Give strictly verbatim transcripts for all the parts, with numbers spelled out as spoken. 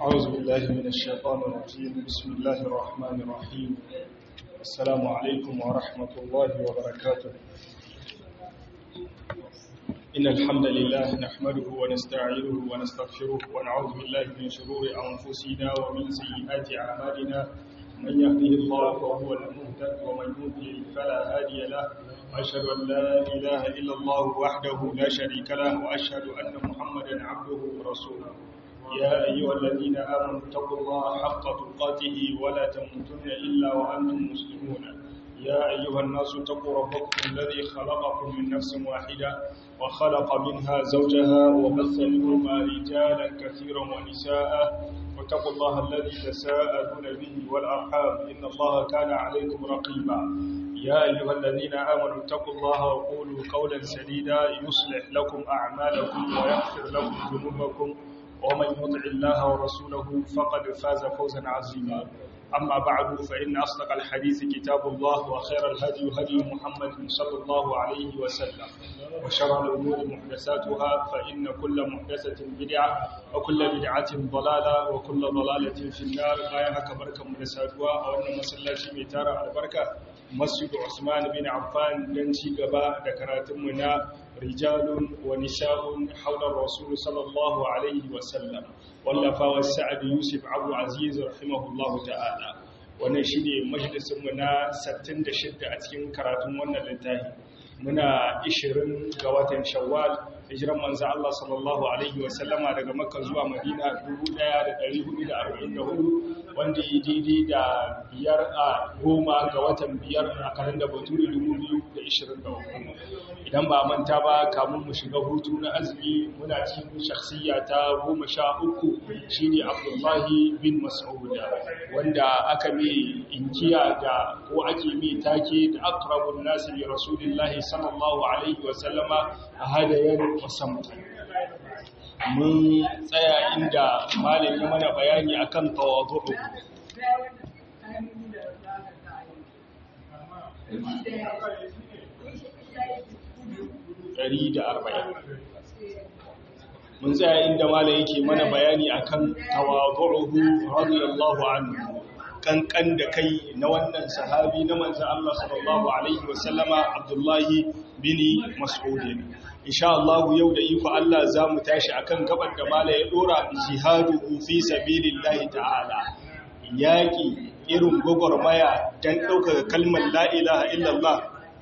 أعوذ بالله من الشيطان الرجيم. بسم الله الرحمن الرحيم. السلام عليكم ورحمة الله وبركاته. إن الحمد لله نحمده ونستعينه ونستغفره ونعوذ بالله من شرور أنفسنا ومن سيئات أعمالنا. من يهده الله فهو المهتد ومن يضلل فلا هادي له. وأشهد أن لا إله إلا الله وحده لا شريك له وأشهد أن محمدا عبده ورسوله. يا أيها الذين آمنوا اتقوا الله حق تقاته ولا تموتن إلا وأنتم مسلمون. يا أيها الناس اتقوا ربكم الذي خلقكم من نفس واحدة وخلق منها زوجها وبث منهما رجالا كثيرا ونساء واتقوا الله الذي تساءلون به والأرحام إن الله كان عليكم رقيبا. يا أيها الذين آمنوا اتقوا الله وقولوا قولا سديدا يصلح لكم أعمالكم ويغفر لكم ذنوبكم ومن يطع الله ورسوله فقد فاز فوزا عظيما. أما بعد فإن أصدق الحديث كتاب الله وخير الهدي هدي محمد صلى الله عليه وسلم وشر الأمور محدثاتها فإن كل محدثة بدعة وكل بدعة ضلالة وكل ضلالة في النار. غاية كبركة محدثاتها وأن مسلاتي ميتارة البركة مسجد عثمان بن عفان دنشي قباء ذكراتمنا رجال ونساء حول الرسول صلى الله عليه وسلم واللفا والسعد يوسف عبد العزيز رحمه الله تعالى. wannan shine majalisin mu na sittin da shida a cikin karatun wannan littafi. Muna ishirin ga watan Shawwal hijiran manzo Allah sallallahu alaihi wasallama daga Makka zuwa Madina dubu ɗaya da ɗari hudu da arba'in da hudu wanda ya daidai da biyar a goma ga watan biyar a kalanda Bature dubu biyu da ishirin da uku. Idan ba manta ba kamun mu shiga hutu na azumi muna cikin shakhsiyya ta goma sha uku shine Abdullahi bin Mas'ud wanda aka mai inkiya da ko ake mai take da aqrabun nasi li rasulillahi sallallahu alaihi wa sallama hadayan musamman. Mun tsaya inda malam ya mana bayani akan tawadhu. ɗari da arba'in. Mun tsaya inda malam yake mana bayani akan tawadhu'uhu radiyallahu anhu, kankan da kai na wannan sahabi na manzon Allah sallallahu alaihi wasallama Abdullahi bin Mas'ud. Insha Allah yau da iko Allah zamu tashi akan gaban da malam ya dora jihadu fi sabilillahi ta'ala. Yaki irin gogormaya dan daukar kalmar la ilaha illallah.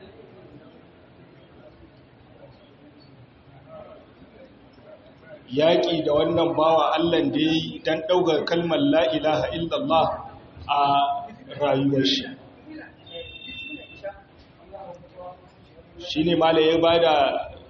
Yaƙi da wannan bawa Allah da ya yi don ɗaukar kalmar la'ilaha illallah a rayuwar shi. Shi ne mala ya ba da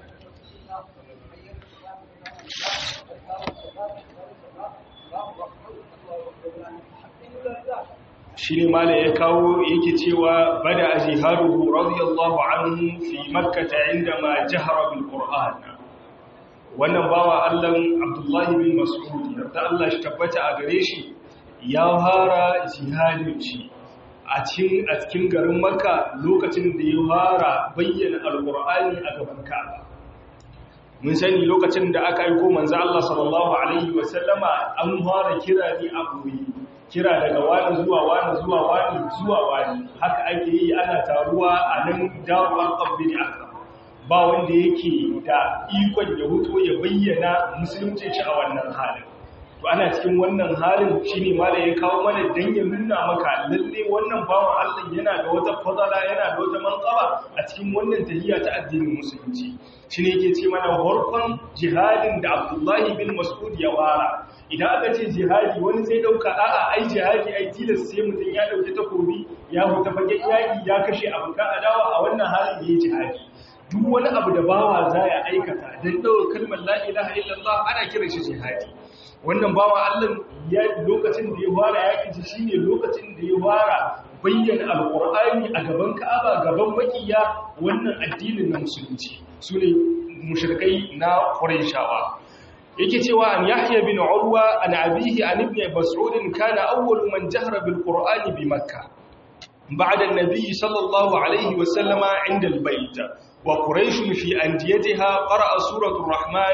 shi ne mala ya kawo yake cewa bada a jiharuhu radiyallahu anhu fi makkata inda ma jahara bil Qur'an. Wannan bawa Allah Abdullahi bin Mas'ud da Allah shi tabbata a gare shi ya fara jihadin shi a cikin a cikin garin Makka lokacin da ya fara bayyana Alqur'ani a gaban Ka'aba. Mun sani lokacin da aka aika manzo Allah sallallahu alaihi wasallama an fara kira ne a boye, kira daga wani zuwa wani zuwa wani zuwa wani, haka ake yi ana taruwa a nan dawar qabbin aka ba wanda yake da ikon ya huto ya bayyana musulunci shi a wannan halin. To ana cikin wannan halin shine malai ya kawo mana dan ya nuna maka lalle wannan bawan Allah yana da wata fadala, yana da wata manqaba a cikin wannan tahiyya ta addinin musulunci. Shine yake ce mana farkon jihadin da Abdullahi bin Mas'ud ya fara. Idan aka ce jihadi wani zai dauka a'a ai jihadi ai tilas sai mutum ya dauki takobi ya huta fagen yaki ya kashe abuka adawa a wannan halin yayin jihadi. Duk wani abu da bawa za ya aikata don ɗaukar kalmar la'ilaha illallah ana kiran shi jihadi. Wannan bawa Allah ya lokacin da ya fara yakin shi shine lokacin da ya fara bayyana alqur'ani a gaban Ka'aba, gaban makiya wannan addinin na musulunci sune mushrikai na Qurayshawa. Yake cewa an Yahya bin Urwa an abihi an ibn Mas'ud kana awwalu man jahara bil Qur'ani bi Makkah. بعد النبي صلى الله عليه وسلم عند البيت وقريش في أنديتها قرأ سورة الرحمن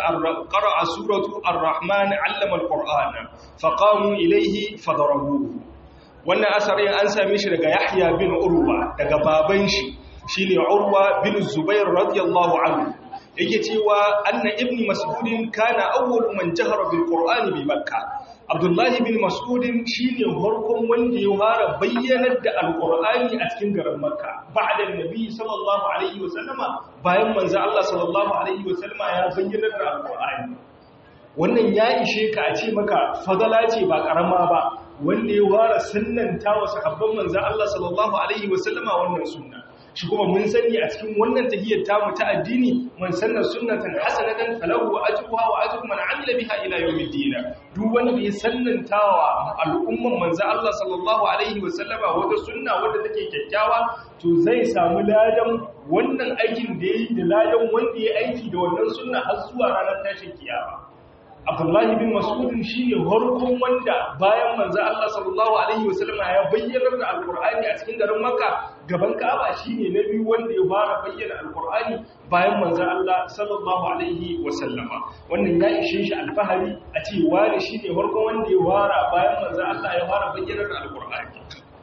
قرأ سورة الرحمن علم القرآن فقاموا إليه فضربوه. وأن أسرين أنسى مشرق يحيى بن عروة daga baban shi shine Urwa bin Zubair radiyallahu anhu yake cewa anna ibni mas'udin kana awwalu man jahara bil qur'ani bi makkah. Abdullahi bin Mas'udin shine farkon wanda ya fara bayyanar da alqur'ani a cikin garin Makka ba'da annabi sallallahu alaihi wasallama bayan manzo Allah sallallahu alaihi wasallama ya bayyanar da alqur'ani. Wannan ya ishe ka a ce maka fadala ce ba karama ba wanda ya fara sunnanta wa sahabban manzo Allah sallallahu alaihi wasallama wannan sunna. Shi kuma mun sani a cikin wannan tahiyyar tamu ta addini man sanna sunnatan hasanatan falahu ajruha wa ajru man amila biha ila yawmiddin. Duk wanda ya sannantawa al'umman manzo Allah sallallahu alaihi wasallama wata sunna wanda take kyakkyawa to zai samu ladan wannan aikin da yayi da ladan wanda ya aiki da wannan sunna har zuwa ranar tashin kiyama. Abdullahi bin Mas'ud shine farkon wanda bayan manzo Allah sallallahu alaihi wasallama ya bayyana da alqur'ani a cikin garin Makka gaban Ka'aba shine na biyu wanda ya fara bayyana alqur'ani bayan manzo Allah sallallahu alaihi wasallama. Wannan ya ishe shi alfahari a ce wani shine farkon wanda ya fara bayan manzo Allah ya fara bayyana da alqur'ani.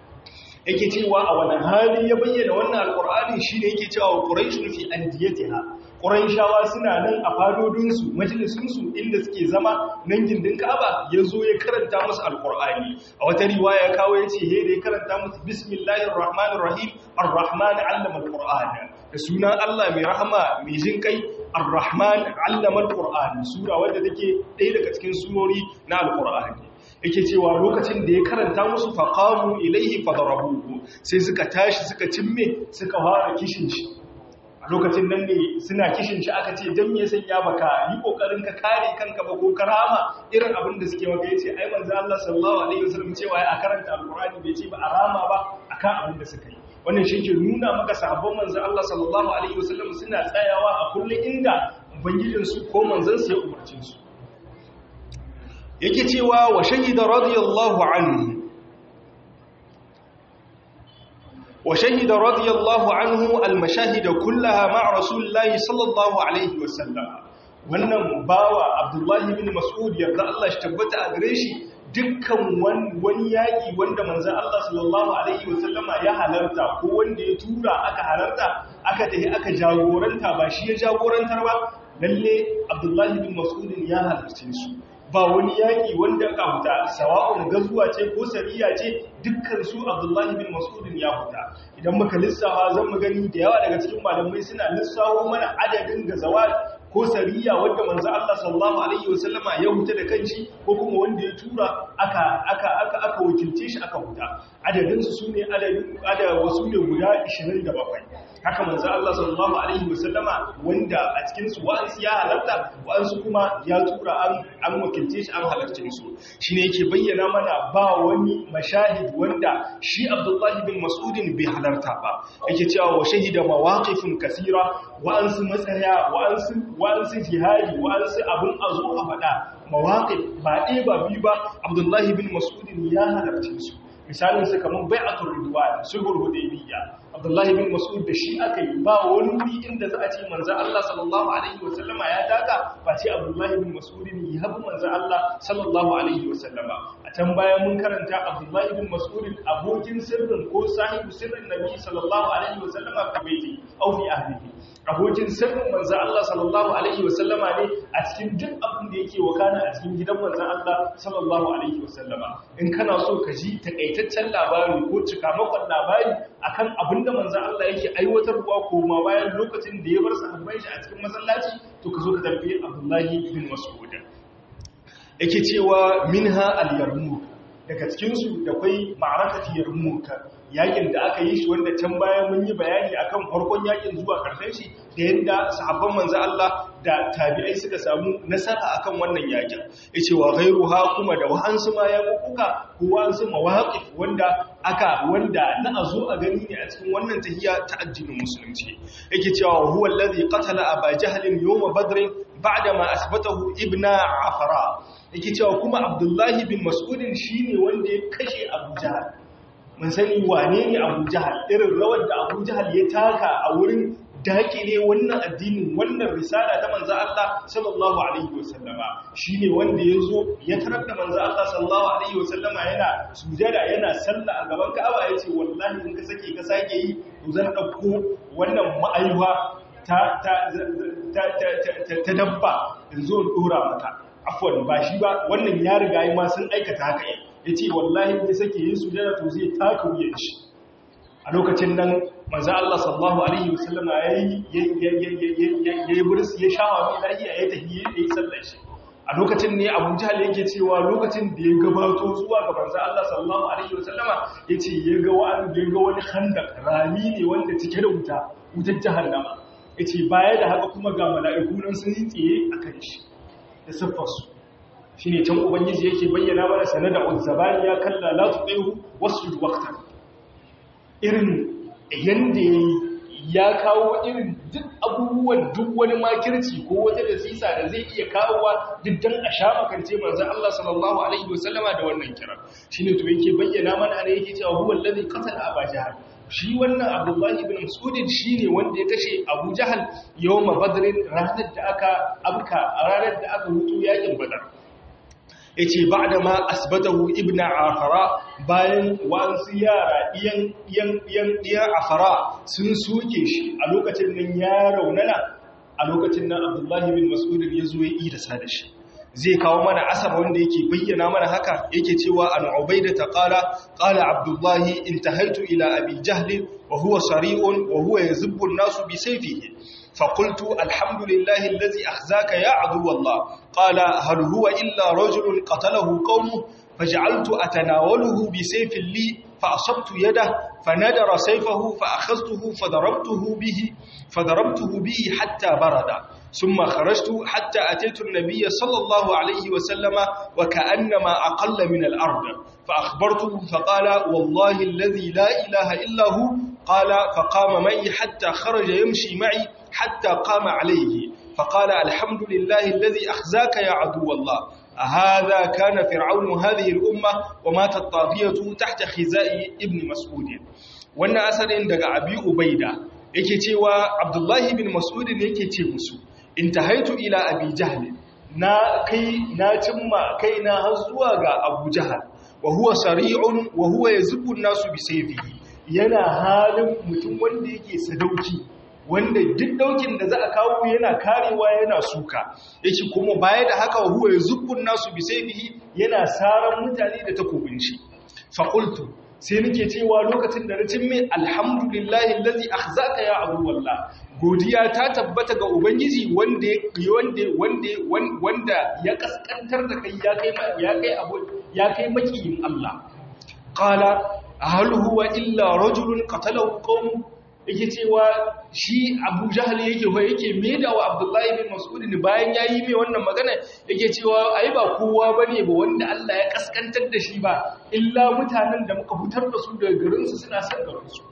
Yake cewa a wani hali ya bayyana wannan alqur'ani shine yake cewa Quraysh fi andiyatiha. Qurayshawa suna nan a fadodinsu majalisunsu inda suke zama nan gindin Ka'aba yazo ya karanta musu alqur'ani. A wata riwaya kawo yace he da ya karanta musu bismillahir rahmanir rahim arrahman 'allama alqur'ana. Da sunan Allah mai rahama mai jin kai arrahman 'allama alqur'ana sura wadda take ɗaya daga cikin surori na alqur'ani. Yake cewa lokacin da ya karanta musu faqamu ilaihi fadarabuhu sai suka tashi suka cimme suka fara kishin shi. A lokacin nan ne suna kishin shi aka ce dan me sanya baka yi kokarin ka kare kanka ba ko karama irin abin da suke maka yace ai manzo Allah sallallahu alaihi wasallam cewa ai a karanta alqur'ani bai ce ba a rama ba akan abin da suka yi. Wannan shi ke nuna maka sahabban manzo Allah sallallahu alaihi wasallam suna tsayawa a kullun inda ubangijin su ko manzon su ya umarce su. Yake cewa wa shahida radiyallahu anhu وشهد رضي الله عنه المشاهد كلها مع رسول الله صلى الله عليه وسلم. wannan bawa Abdullahi bin Mas'ud yarda Allah shi tabbata a gare shi dukkan wani yaki wanda manzo Allah sallallahu alaihi wasallama ya halarta ko wanda ya tura aka halarta aka tafi aka jagoranta ba shi ya jagorantar ba lalle Abdullahi bin Mas'ud ya halarce su. Ba wani yaƙi wanda aka huta sawa'un gazuwa ce ko sariya ce dukkan su Abdullahi bin Mas'ud ya huta. Idan muka lissafa zan mu gani da yawa daga cikin malamai suna lissawo mana adadin gazawa ko sariya wanda manzo Allah sallallahu alaihi wasallama ya huta da kanshi ko kuma wanda ya tura aka aka aka aka wakilce shi aka huta. Adadin su sune adadin ada wasu ne guda ishirin da bakwai. Haka manzo Allah sallallahu alaihi wasallama wanda a cikin su wa'ansu ya halarta wa'ansu kuma ya tura an an wakilce shi an halarce su. Shine yake bayyana mana ba wani mashahid wanda shi Abdullahi bin Mas'ud bai halarta ba. Yake cewa wa shahida mawaqifun kaseera wa'ansu matsaya wa'ansu wa'ansu jihadi wa'ansu abun azo a fada mawaqif ba ɗaya ba biyu ba Abdullahi bin Mas'ud ya halarce su. Misalin su kamar bai'atul ridwan sulhul hudaybiyya Abdullahi bin Mas'ud da shi aka yi ba wani wuri inda za a ce manzo Allah sallallahu alaihi wasallama ya taka ba ce Abdullahi bin Mas'ud ne ya habu manzo Allah sallallahu alaihi wasallama. A can bayan mun karanta Abdullahi bin Mas'ud abokin sirrin ko sahibu sirrin Nabi sallallahu alaihi wasallama fi baiti aw fi ahlihi. Abokin sirrin manzo Allah sallallahu alaihi wasallama ne a cikin duk abin da yake wakana a cikin gidan manzo Allah sallallahu alaihi wasallama. In kana so ka ji takaitaccen labari ko cikamakon labari akan abin da manzo Allah yake aiwatarwa ko ma bayan lokacin da ya bar sahabbai shi a cikin masallaci to ka zo ka tambaye Abdullahi bin Mas'ud. Yake cewa minha al-yarmuk daga cikin su da kai ma'arakati yarmuk yakin da aka yi shi wanda can bayan mun yi bayani akan farkon yakin zuwa karshen shi da yadda sahabban manzo Allah da tabi'ai suka samu nasara akan wannan yakin. Yace wa ghayruha kuma da wahansu ma ya kuka ko wahansu mawaqif wanda aka wanda na azo a gani ne a cikin wannan tahiyya ta addinin musulunci. Yake cewa huwa allazi qatala aba jahl yawm badr ba'da ma asbatahu ibna afra. Yake cewa kuma Abdullahi bin Mas'ud shine wanda ya kashe Abu Jahl mun sani wane ne Abu Jahal, irin rawar da Abu Jahal ya taka a wurin dakile wannan addinin, wannan risala ta manzo Allah sallallahu alaihi wasallama. Shine wanda yazo ya tarar da manzo Allah sallallahu alaihi wasallama yana sujada yana sallah a gaban Ka'aba, yace wallahi in ka sake ka sake yi to zan dauko wannan ma'aiwa ta ta ta ta dabba in zo in dora maka. Afwan ba shi ba, wannan ya riga yi ma sun aikata haka yace wallahi in ka sake yin sujada to zai taka wuyan shi. A lokacin nan manzo Allah sallallahu alaihi wasallam yayi yayi buris ya shawa mai lafiya ya tafi yayi sallar shi. A lokacin ne Abu Jahl yake cewa lokacin da ya gabato zuwa ga manzo Allah sallallahu alaihi wasallam yace ya ga wani ya ga wani khandaq rami ne wanda cike da wuta wutar jahannama. Yace baya da haka kuma ga mala'iku nan sun yi tsiye akan shi da siffarsu. Shine can ubangiji yake bayyana mana sanada uzzabani ya kalla la tuqihu wasjud waqtan. Irin yanda ya kawo irin duk abubuwan duk wani makirci ko wata dasisa da zai iya kawowa duk dan a sha makance manzon Allah sallallahu alaihi wasallama da wannan kira. Shine to yake bayyana mana ana yake cewa huwa allazi qatala Abu Jahl. Shi wannan Abdullah ibn Mas'ud shine wanda ya kashe Abu Jahl yawm Badr, ranar da aka abka ranar da aka hutu yakin Badar. Yace ba'da ma asbatahu ibn Afara, bayan wa'ansu yara iyan iyan iyan iyan Afara sun soke shi a lokacin nan ya raunana. A lokacin nan Abdullah ibn Mas'ud ya zo ya yi da sada shi. Zai kawo mana asar wanda yake bayyana mana haka, yake cewa an Ubayda ta qala qala Abdullah intahaitu ila Abi Jahl wa huwa sari'un wa huwa yazibbu an-nasu bi sayfihi. فقلت الحمد لله الذي أخزاك يا عدو الله. قال هل هو إلا رجل قتله قومه فجعلت أتناوله بسيف لي فأصبت يده فندر سيفه فأخذته فضربته به فضربته به حتى برد. ثم خرجت حتى أتيت النبي صلى الله عليه وسلم وكأنما أقل من الأرض فأخبرته فقال والله الذي لا إله إلا هو. قال فقام معي حتى خرج يمشي معي حتى قام عليه فقال الحمد لله الذي أخزاك يا عدو الله. هذا كان فرعون هذه الأمة ومات الطاغية تحت خزاء ابن مسعود. wannan asarin daga Abi Ubaida yake cewa Abdullahi bin Mas'ud ne yake ce musu intahaitu ila Abi Jahl, na kai na cimma kaina har zuwa ga Abu Jahl wa huwa sari'un wa huwa yazibbu an-nasu bi sayfihi, yana halin mutum wanda yake sadauki, wanda duk daukin da za a kawo yana karewa yana suka. Yake kuma baya da haka huwa yazukun nasu bi sayfihi, yana saran mutane da takobin shi. Fa qultu, sai nake cewa lokacin da na cimme alhamdulillahi allazi akhzaka ya abu wallah, godiya ta tabbata ga ubangiji wanda wanda wanda wanda ya kaskantar da kai ya kai ya kai abu ya kai makiyin Allah. Qala hal huwa illa rajulun qatalahu qawm. Yake cewa shi Abu Jahl yake wa yake maida wa Abdullahi bin Mas'ud ne bayan yayi mai wannan magana, yake cewa ai ba kowa bane ba wanda Allah ya kaskantar da shi ba illa mutanen da muka hutar da su daga garin su suna san garin su.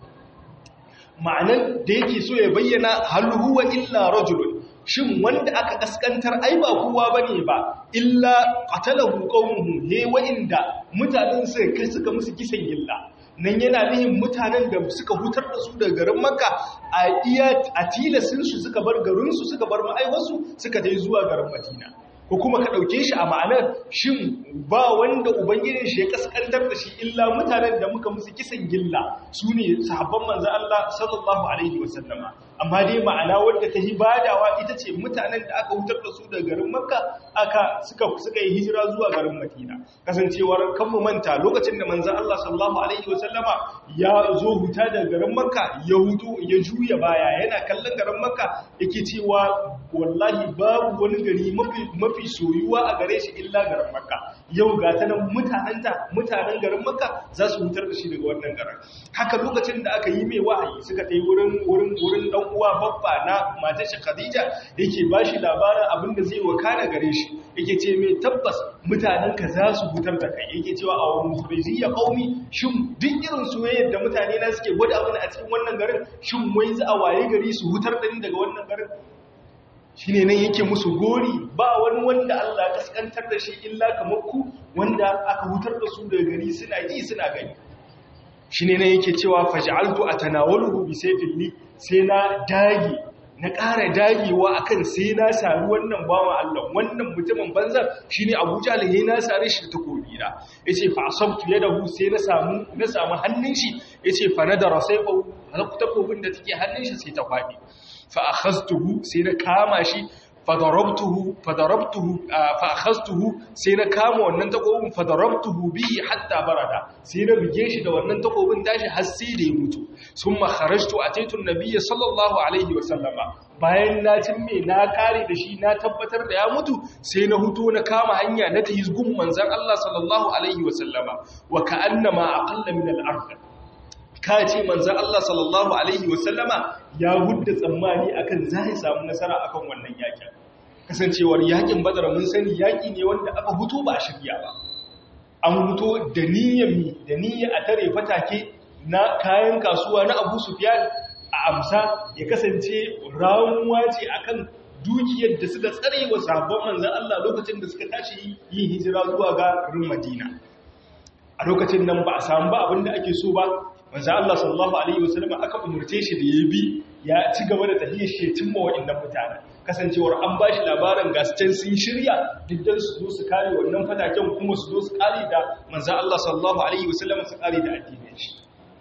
Ma'anar da yake so ya bayyana hal huwa illa rajulun, shin wanda aka kaskantar ai ba kowa bane ba illa qatalahu qaumuhu, ne wa'inda mutanen su kai suka musu kisan gilla. Nan yana nihin mutanen da suka hutar da su daga garin Makka a iya a tilasin su suka bar garin su suka bar ma'aiwarsu suka dai zuwa garin Madina. Ko kuma ka dauke shi a ma'anar shin ba wanda ubangijin shi ya kaskantar da shi illa mutanen da muka musu kisan gilla, sune sahabban manzo Allah sallallahu alaihi wasallama. Amma dai ma'ana wanda ta hibadawa ita ce mutanen da aka hutar da su daga garin Makka aka suka suka yi hijira zuwa garin Madina. Kasancewar kan mu manta lokacin da manzo Allah sallallahu alaihi wasallama ya zo huta daga garin Makka, ya huto ya juya baya yana kallon garin Makka, yake cewa wallahi babu wani gari mafi mafi soyuwa a gare shi illa garin Makka. Yau ga ta nan mutanenta mutanen garin Makka za su hutar da shi daga wannan garin. Haka lokacin da aka yi mai wa'ayi suka tai wurin wurin wurin dan uwa babba na matar shi Khadija, yake bashi labarin abin da zai wakana gare shi, yake ce mai tabbas mutanen ka za su hutar da kai. Yake cewa a wurin zuriya qaumi, shin duk irin soyayyar da mutane na suke gwada abin a cikin wannan garin, shin wai za a waye gari su hutar da ni daga wannan garin? Shi ne nan yake musu gori, ba wani wanda Allah kaskantar da shi illa kamar ku wanda aka hutar da su daga gari suna ji suna gani. shine ne yake cewa faj'altu atanawaluhu bi sayfilli sai na dage na ƙara dagewa akan sai na sari wannan bawa Allah wannan mutumin banzan shine Abu Jahl yayin na sare shi ta takobi da yace fa asabtu yadahu sai na samu na samu hannun shi yace fa nadara sayfahu halku takobin da take hannun shi sai ta fadi fa akhaztuhu sai na kama shi fadarabtuhu fadarabtuhu fa akhaztuhu sai na kama wannan takobin fadarabtuhu bihi hatta barada sai na bige shi da wannan takobin tashi har sai da ya mutu summa kharajtu ataitu an-nabiyya sallallahu alaihi wasallama bayan na timme na kare da shi na tabbatar da ya mutu sai na huto na kama hanya na tayi gun manzon Allah sallallahu alaihi wasallama wa ka'annama aqalla min al-ard ka ce manzan Allah sallallahu Alaihi wasallama ya hudda tsammani akan za a samu nasara akan wannan yakin kasancewar yakin badar mun sani yaki ne wanda aka huto ba a shirya ba an huto da niyyar da niyyar a tare fatake na kayan kasuwa na Abu Sufyan a amsa ya kasance ramuwa ce akan dukiyar da suka tsare wa sabon manzan Allah lokacin da suka tashi yin hijira zuwa ga garin Madina a lokacin nan ba a samu ba abinda ake so ba manzo Allah sallallahu alaihi wasallam aka umurce shi da yabi ya ci gaba da tahiyar shi cimma waɗannan mutane kasancewar an bashi labarin gasken sun shirya diddan su zo su kare wannan fataken kuma su zo su kare da manzo Allah sallallahu alaihi wasallam su kare da addinin shi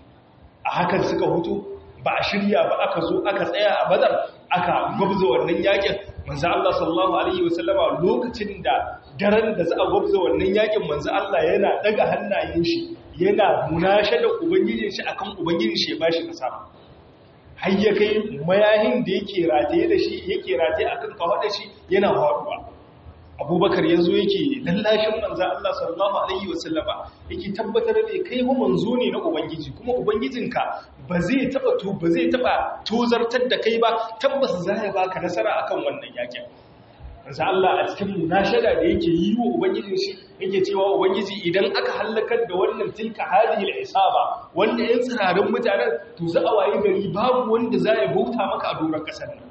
a hakan suka hutu ba a shirya ba aka zo aka tsaya a Badar aka gwabza wannan yakin manzo Allah sallallahu alaihi wasallam lokacin da daren da za a gwabza wannan yakin manzo Allah yana daga hannayen shi yana munashe da ubangijin shi akan ubangijin shi ya bashi nasara har ya kai mayahin da yake rataye da shi yake rataye akan kawada shi yana faruwa Abubakar yazo yake lallashin manzo Allah sallallahu alaihi wasallama yake tabbatar da kai ba manzo ne na ubangiji kuma ubangijinka ba zai taba to ba zai taba tozartar da kai ba tabbas zai baka nasara akan wannan yakin manzo Allah a cikin munashada da yake yi wa ubangijin shi yake cewa ubangiji idan aka halakar da wannan tilka hadhihi al-isaba wanda yan tsirarin mutanen to za a wayi gari babu wanda za ya bauta maka a doron kasar nan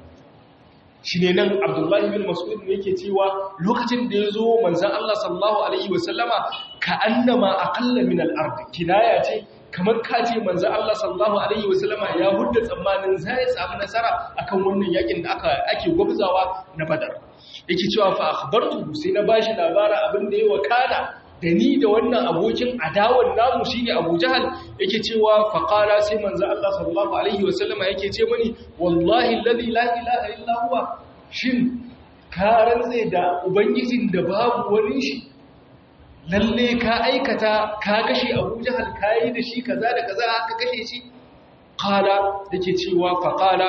shine nan Abdullahi bin Mas'ud yake cewa lokacin da yazo manzo Allah sallallahu alaihi wasallama ka annama aqalla min al-ard kinaya ce kamar kace manzo Allah sallallahu alaihi wasallama ya hudda tsammanin zai samu nasara akan wannan yakin da aka ake gwabzawa na Badar yake cewa fa akhbartuhu sai na bashi labara abin da ya wakana da ni da wannan abokin adawan namu shine Abu Jahal yake cewa fa qala sai manzo Allah sallallahu alaihi wasallama yake ce mani wallahi alladhi la ilaha illa huwa shin ka rantse da ubangijin da babu wani shi lalle ka aikata ka kashe Abu Jahal kai da shi kaza da kaza ka kashe shi qala yake cewa fa qala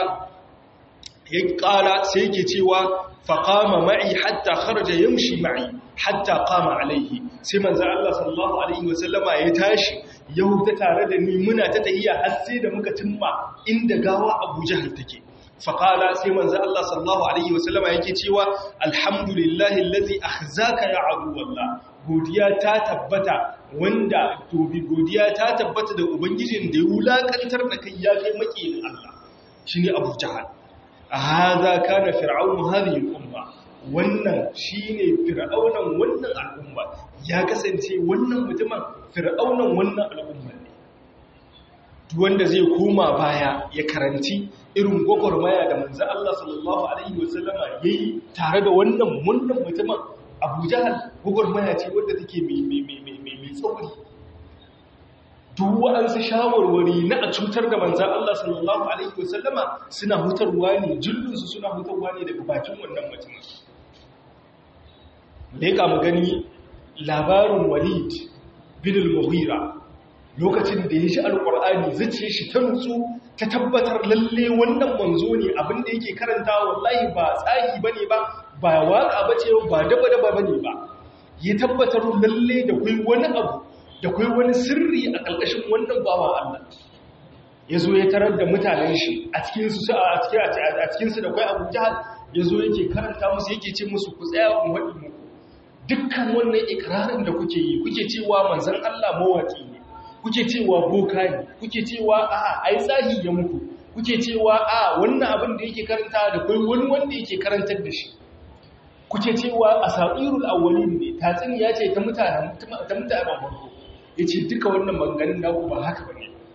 yake qala sai yake cewa faqama ma'i hatta kharaja yamshi ma'i hatta qama alaihi sai manzo Allah sallallahu alaihi wasallama ya tashi ya huta tare da ni muna ta tahiya har sai da muka timma inda gawa Abu Jahl take faqala sai manzo Allah sallallahu alaihi wasallama yake cewa alhamdulillahi allazi akhzaka ya aduwallah godiya ta tabbata wanda tobi godiya ta tabbata da ubangijin da ya wulakantar da kai ya kai makiyin Allah shine Abu Jahl hadha kana fir'aunu hadhihi al-umma wannan shine fir'aunan wannan al'umma ya kasance wannan mutumin fir'aunan wannan al'umma ne duk wanda zai koma baya ya karanci irin gwagwarmaya da manzo Allah sallallahu alaihi wasallama yayi tare da wannan wannan mutumin Abu Jahl gwagwarmaya ce wanda take mai mai mai mai mai tsauri duk wa'ansu shawarwari na a cutar da manzan Allah sallallahu Alaihi wasallama suna hutarwa ne jirginsu suna hutarwa ne daga bakin wannan mutum. Leka mu gani labarin Walid bin al-Mughira lokacin da ya shi alƙur'ani zace shi ta nutsu ta tabbatar lalle wannan manzo ne abinda yake karanta wallahi ba tsagi bane ba ba waka bace ba daba-daba bane ba ya tabbatar lalle da kai wani abu da kai wani sirri a ƙarƙashin wannan bawa Allah ya zo ya tarar da mutanen shi a cikinsu a cikinsu da kai Abu Jahl ya zo yake karanta musu yake ce musu ku tsaya ku waɗi muku dukkan wannan ikrarin da kuke yi kuke cewa manzon Allah mawaki ne kuke cewa boka ne kuke cewa a ai tsahi ya muku kuke cewa a wannan abin da yake karanta da kai wani wanda yake karantar da shi kuke cewa asatirul awwalin ne tatsiniya ce ta mutanen ta mutanen farko yace duka wannan maganganun naku ba haka bane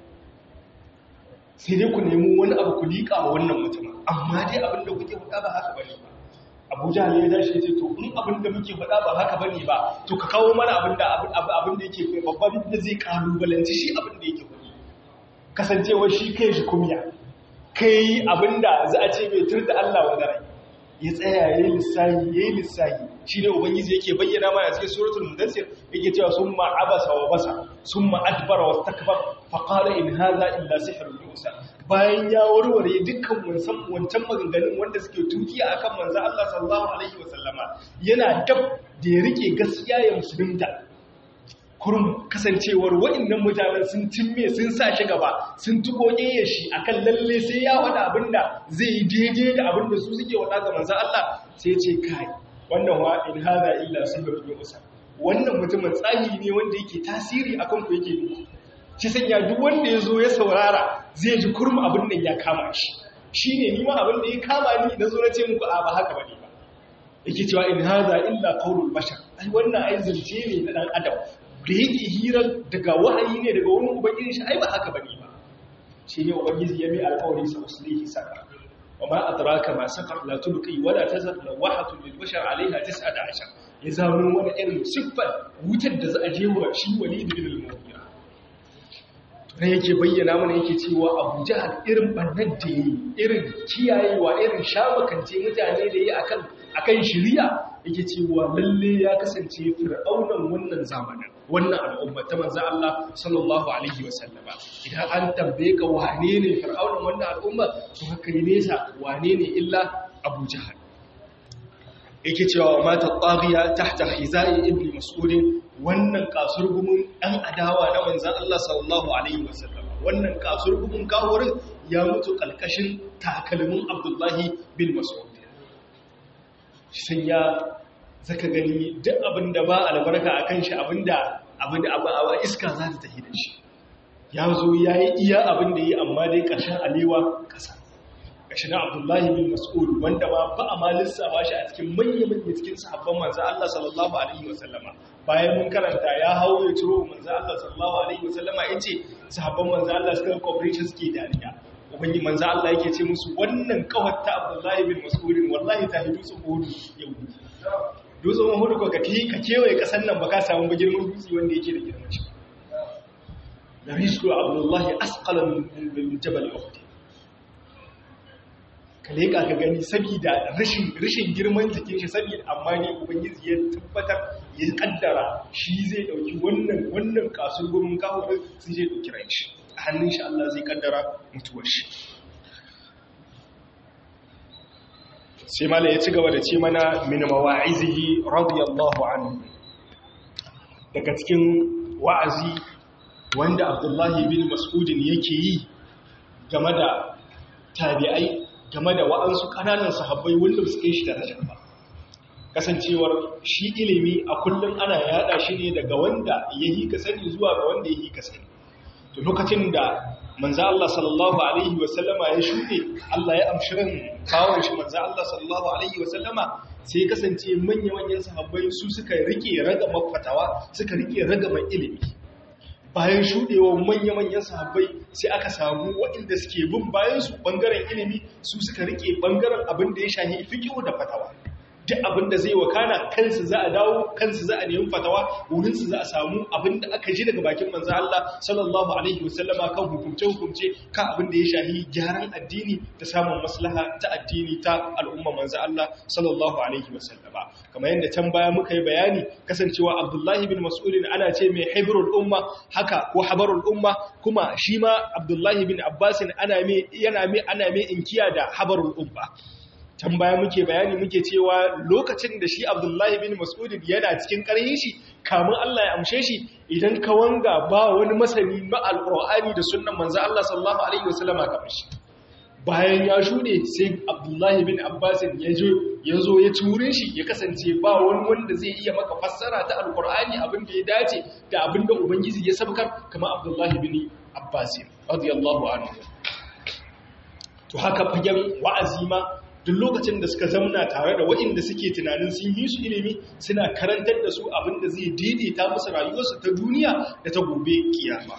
sai dai ku nemi wani abu ku liƙa wa wannan mutumin amma dai abin da kuke faɗa ba haka bane ba Abu Jahl ya dace ya ce to in abin da muke faɗa ba haka bane ba to ka kawo mana abin da abin da yake babban da zai kalubalanci shi abin da yake faɗi kasancewar shi kai shi kumya kai abin da za a ce bai turda Allah wa rai ya tsaya yayi lissahi yayi lissahi shine ubangiji yake bayyana mana cikin suratul mudaththir yake cewa summa abasa wa basa summa adbara wastakbar fa qala in hadha illa sihrun yusa bayan ya warware dukkan wancan wancan maganganun wanda suke tukiya akan manzo Allah sallallahu alaihi wasallama yana dab da ya rike gaskiya ya musulunta kurum kasancewar waɗannan mutanen sun timme sun sa shi gaba sun tukoke ya shi akan lalle sai ya wada abinda zai yi daidai da abinda su suke wada ga manzo Allah sai ce kai wannan wa in hada illa sihrun yusa wannan mutumin tsahi ne wanda yake tasiri akan ku yake yi shi sanya duk wanda ya zo ya saurara zai ji kurum abin nan ya kama shi shi ne nima abin da ya kama ni na zo na ce muku a ba haka bane ba yake cewa in haza illa qaulul bashar ai wannan ai zance ne na dan adam da yake hira daga wahayi ne daga wurin ubangiji shi ai ba haka bane ba shi ne ubangiji ya mai alƙawari sa uslihi saka wama adraka ma saqar la tulqi wala tazar lawahatun lil bashar alaiha tis'ata ashar ya zama wani irin siffar wutar da za a je wa shi walid bin al-mughira ne yake bayyana mana yake cewa Abu Jahl irin bannan da yi irin kiyayewa irin shabakance mutane da yi akan akan shari'a yake cewa lalle ya kasance fir'aunan wannan zamanin wannan al'umma ta manzo Allah sallallahu alaihi wasallama idan an tambaye ka wane ne fir'aunan wannan al'umma to haka ne nesa wane ne illa Abu Jahl yake cewa mata taghiya tahta hizai ibn mas'ud wannan kasurgumin ɗan adawa na manzan Allah sallallahu Alaihi wasallam wannan kasurgumin kaworin ya mutu ƙalƙashin takalmin Abdullahi bin Mas'ud sun ya zaka gani duk abinda ba albarka a kan shi abinda abinda abu iska za ta tafi da shi ya zo ya yi iya abinda yi amma dai ƙarshen alewa ƙasa ƙarshen Abdullahi bin Mas'ud wanda ba ba a malinsa ba shi a cikin manya-manya cikin sahabban manzan Allah sallallahu Alaihi wasallama bayan mun karanta ya hau ya ciro manzo Allah sallallahu alaihi wasallama yace sahabban manzo Allah suka cooperation suke dariya ubangi manzo Allah yake ce musu wannan kawatta Abdullahi bin Mas'ud wallahi ta hidu su hudu yau dutsen hudu ko ka kai ka kewaye kasan nan baka samu ba girman dutse wanda yake da girman shi la risku Abdullahi asqala min jabal Uhud kale ka ka gani saboda rashin rashin girman jikin shi saboda amma ne ubangiji ya tabbatar ya kaddara shi zai dauki wannan wannan kasur gurin kawo sai zai dauki ran shi a hannun shi Allah zai kaddara mutuwar shi sai mala ya ci gaba da ce mana min mawa'izihi radiyallahu anhu daga cikin wa'azi wanda Abdullahi bin Mas'ud yake yi game da tabi'ai game da wa'ansu ƙananan sahabbai wanda su kai shi daraja ba kasancewar shi ilimi a kullum ana yada shi ne daga wanda ya yi ka sani zuwa ga wanda ya yi ka sani to lokacin da manzo Allah sallallahu alaihi wasallama ya shuɗe Allah ya amshi ran kawon shi manzo Allah sallallahu alaihi wasallama sai kasance manya-manyan sahabbai su suka rike ragamar fatawa suka rike ragamar ilimi bayan shuɗewar manya-manyan sahabbai sai aka samu waɗanda suke bin bayansu ɓangaren ilimi su suka rike ɓangaren abin da ya shahi fiƙiyo da fatawa duk abin da zai wakana kansu za a dawo kansu za a nemi fatawa wurinsu za a samu abin da aka ji daga bakin manzo Allah sallallahu alaihi wasallama kan hukumce-hukumce kan abin da ya shahi gyaran addini da samun maslaha ta addini ta al'umma manzo Allah sallallahu alaihi wasallama kamar yadda can baya muka yi bayani kasancewa Abdullahi bin Mas'ud ana ce mai hibrul umma haka ko habarul umma kuma shi ma Abdullahi bin Abbas ana mai yana mai ana mai inkiya da habarul umma can baya muke bayani muke cewa lokacin da shi Abdullahi bin Mas'ud yana cikin ƙarhin shi kamun Allah ya amshe shi idan ka wanga ba wani masani na alqur'ani da sunnan manzo Allah sallallahu alaihi wasallama kamar shi bayan ya shude sai Abdullahi bin Abbas ya zo ya zo ya turin shi ya kasance ba wani wanda zai iya maka fassara ta alqur'ani abin da ya dace da abin da ubangiji ya sabkar kamar Abdullahi bin Abbas radiyallahu anhu to haka fagen wa'azi ma duk lokacin da suka zamna tare da waɗanda suke tunanin sun yi su ilimi suna karantar da su abinda zai daidaita musu rayuwarsu ta duniya da ta gobe kiyama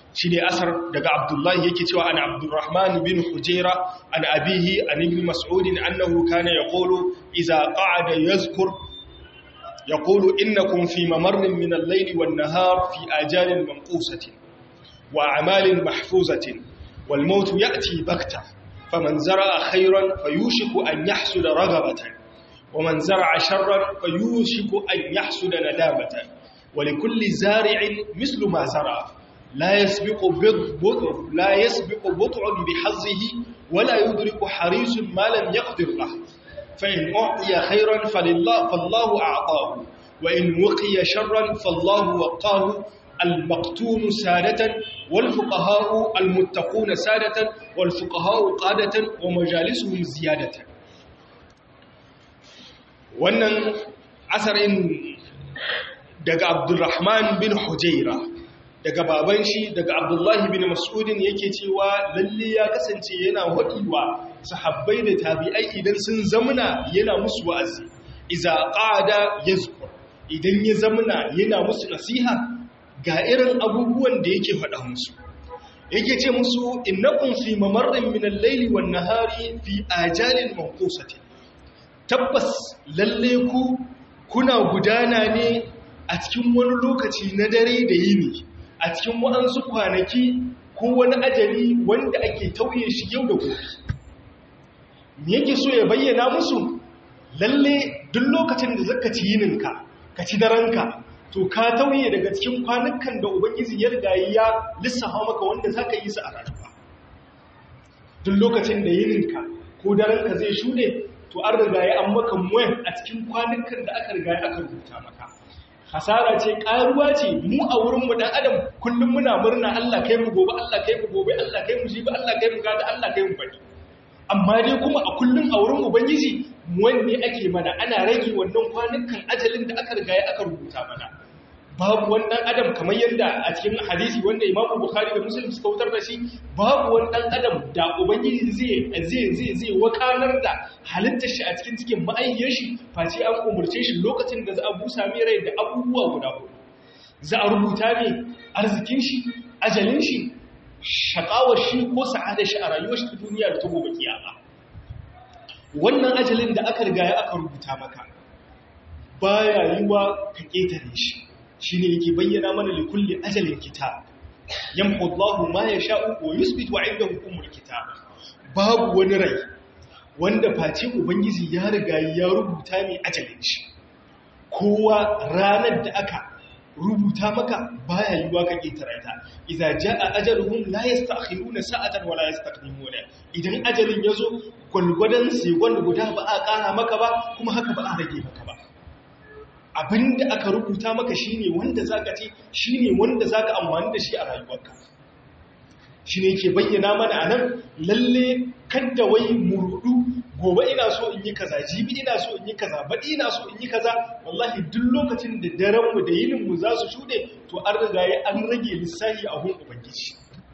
shi ne asar daga abdullahi yake cewa an abdurrahman bin hujera an abihi an ibn mas'udin annahu kana yaqulu idza qa'ada yazkur yaqulu innakum fi mamarrin min al-layli wan-nahar fi ajalin manqusatin wa a'malin mahfuzatin wal maut ya'ti baktah faman zara'a khayran fayushiku an yahsuda raghabatan wa man zara'a sharran fayushiku an yahsuda nadamatan wa likulli zari'in mislu ma zara'a لا يسبق بطع لا يسبق بطع بحظه ولا يدرك حريص ما لم يقدر له فإن أعطي خيرا فلله فالله أعطاه وإن وقي شرا فالله وقاه المقتون سادة والفقهاء المتقون سادة والفقهاء قادة ومجالسهم زيادة. wannan asarin daga Abdurrahman bin Hujaira daga baban shi daga Abdullahi bin Mas'udin yake cewa lalle ya kasance yana wadiwa sahabbai da tabi'ai idan sun zamuna yana musu wa'azi iza qada yazkur idan ya zamuna yana musu nasiha ga irin abubuwan da yake faɗa musu yake ce musu innakum fi mamarrin min al-layli wan-nahari fi ajalin manqusatin tabbas lalle ku kuna gudana ne a cikin wani lokaci na dare da yini a cikin waɗansu kwanaki ko wani ajali wanda ake tauye shi yau da gobe. Me yake so ya bayyana musu? Lalle duk lokacin da zaka ci yininka, ka ci daranka, to ka tauye daga cikin kwanukan da Ubangiji ya riga ya lissafa maka wanda zaka yi su a rayuwa. Duk lokacin da yininka ko daranka zai shuɗe, to an riga ya an maka muwan a cikin kwanukan da aka riga aka rubuta maka. Hasara ce ƙaruwa ce mu a wurinmu ɗan adam kullum muna murna Allah kai mu gobe Allah kai mu gobe Allah kai mu jibi Allah kai mu gada Allah kai mu faɗi amma dai kuma a kullum a wurin ubangiji wanne ake mana ana rage wannan kwanukan ajalin da aka riga aka rubuta mana babu wani ɗan adam kamar yadda a cikin hadisi wanda Imam Bukhari da Muslim suka wutar da shi babu wani ɗan adam da ubangiji zai zai zai zai wakalar da halittar shi a cikin cikin ma'ayyar shi face an umurce shi lokacin da za a busa mai rai da abubuwa guda hudu za a rubuta mai arzikin shi ajalin shi shakawar shi ko sa'adar shi a rayuwar shi ta duniya da ta gobe kiyama wannan ajalin da aka riga aka rubuta maka baya yiwa ka ketare shi shine yake bayyana mana likulli ajalin kitab yamhu Allahu ma yasha'u wa yuthbitu 'indahu umul kitab babu wani rai wanda face ubangiji ya riga ya rubuta mai ajalin shi kowa ranar da aka rubuta maka baya yiwa ka ketare ta idza jaa ajaluhum la yasta'khiruna sa'atan wa la yastaqdimuna idan ajalin yazo gulgudan sai wanda guda ba a kara maka ba kuma haka ba a rage maka ba abinda aka rubuta maka shine wanda zaka ci shine wanda zaka amfani da shi a rayuwarka shine yake bayyana mana anan lalle kada wai murudu gobe ina so in yi kaza jibi ina so in yi kaza badi ina so in yi kaza wallahi duk lokacin da daren mu da yinin mu za su shude to an riga ya an rage lissahi a gun ubangiji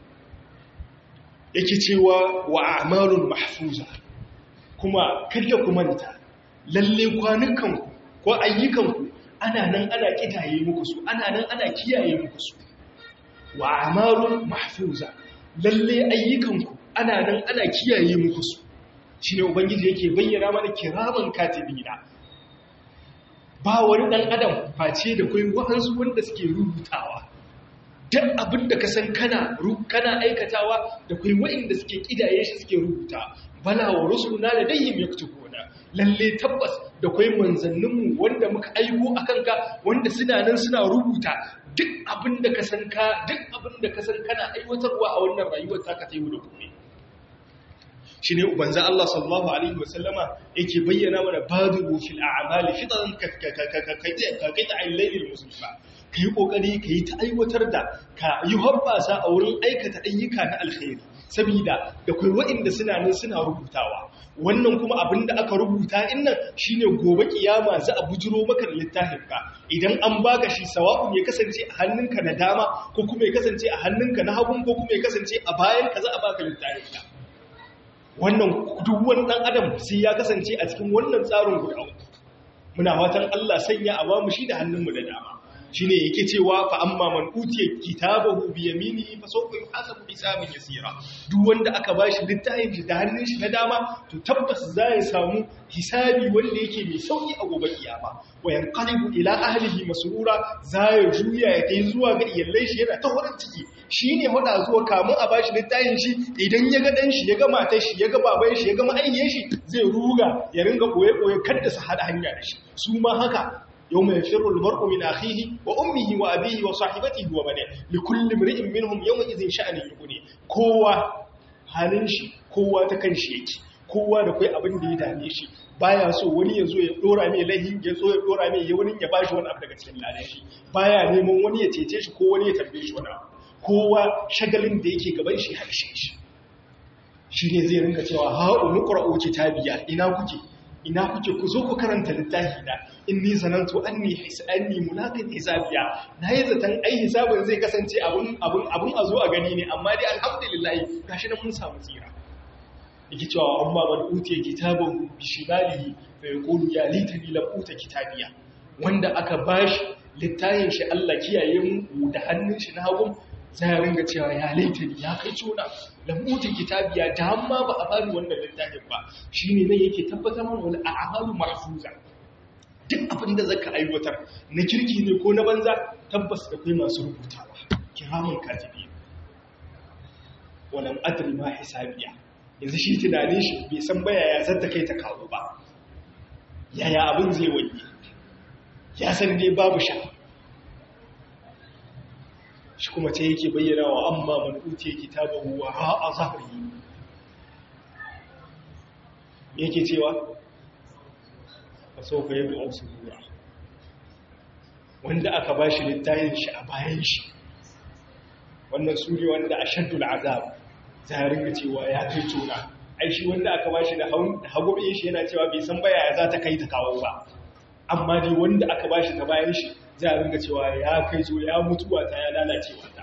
yake cewa wa a'malun mahfuza kuma kada ku manta lalle kwanukanku ko ayyukanku ana nan ana kitaye muku su ana nan ana kiyaye muku su wa amalun mahfuza lalle ayyukanku ana nan ana kiyaye muku su shine ubangiji yake bayyana mana kiraman katibina ba wani dan adam face da kai wahansu wanda suke rubutawa duk abin da ka san kana kana aikatawa da kai wa'inda suke kidaye shi suke rubuta bala wa rusuluna ladayhim yaktubuna lalle tabbas da kwai manzanninmu wanda muka aiko a kanka wanda suna nan suna rubuta duk abin da ka san ka duk abin da ka san kana aiwatarwa a wannan rayuwar taka ta yau da gobe shine ubanza Allah sallallahu alaihi wasallama yake bayyana mana badiru fil a'mali fitan ka ka ka ka ka ka al-layl muslifa kai kokari kai ta aiwatar da ka yi hobbasa a wurin aikata ayyuka na alkhairi saboda da kai wa'inda suna nan suna rubutawa wannan kuma abinda aka rubuta innan shine gobe kiyama za a bujiro maka da littafin ka idan an baka shi sawa'un ya kasance a hannunka na dama ko kuma ya kasance a hannunka na hagu ko kuma ya kasance a bayan ka za a baka littafin ka wannan duk wani dan adam sai ya kasance a cikin wannan tsarin guda uku muna fatan Allah sanya a ba mu shi da hannunmu da dama shine yake cewa fa amma man utiya kitabahu bi yaminihi fa sawfa yuhasabu hisaban yasira duk wanda aka bashi littafin shi da hannun shi na dama to tabbas zai samu hisabi wanda yake mai sauki a gobe kiyama wa yanqalibu ila ahlihi masrura zai juya ya kai zuwa ga iyalai shi yana ta horon ciki shine hoda zuwa kamun a bashi littafin shi idan ya ga dan shi ya ga matar shi ya ga baban shi ya ga ma'aikiyar shi zai ruga ya ringa koye koye kada su hada hanya da shi su ma haka يوم يفر المرء من أخيه وأمه وأبيه وصاحبته وبنيه لكل امرئ منهم يومئذ شأن يغنيه kowa halin shi kowa ta kan shi yake kowa da kai abin da ya dame shi baya so wani ya zo ya dora mai lahi ya zo ya dora mai wani ya bashi wani abu daga cikin ladan shi baya neman wani ya cece shi ko wani ya tambaye shi wani abu kowa shagalin da yake gaban shi harshen shi shi ne zai rinka cewa ha'u muqra'u kitabiya ina kuke ina kuke ku zo ku karanta littafi na inni zanantu anni hisani mulaqin hisabiya nayi zatan ai hisabin zai kasance abun abun abun a zo a gani ne amma dai alhamdulillah gashi nan mun samu tsira yake cewa amma man utiya kitabahu bi shimalihi fa yaqulu ya litani lam uta kitabiya wanda aka bashi littafin shi Allah kiyaye mu da hannun shi na hagu sai ya ringa cewa ya laitani ya kai cuna lamutin kitabiya da amma ba a bani wannan littafin ba shine ne yake tabbatar mana wal a'malu mahfuza duk abin da zaka aiwatar na kirki ne ko na banza tabbas da kai masu rubutawa kiramin katibi walam adri ma hisabiya yanzu shi tunanin shi bai san baya ya zata kai ta kawo ba yaya abin zai wani ya san dai babu sha shi kuma ce yake bayyana wa amma man utiya kitabahu wa ra'a zahrihi yake cewa fa sawfa yad'u subura wanda aka bashi littafin shi a bayan shi wannan sure wanda ashaddul azab zai ringa cewa ya kai tona ai shi wanda aka bashi da hagu shi yana cewa bai san baya za ta kai ta kawo ba amma dai wanda aka bashi ta bayan shi za a ringa cewa ya kai zo ya mutuwa ta ya lalace wata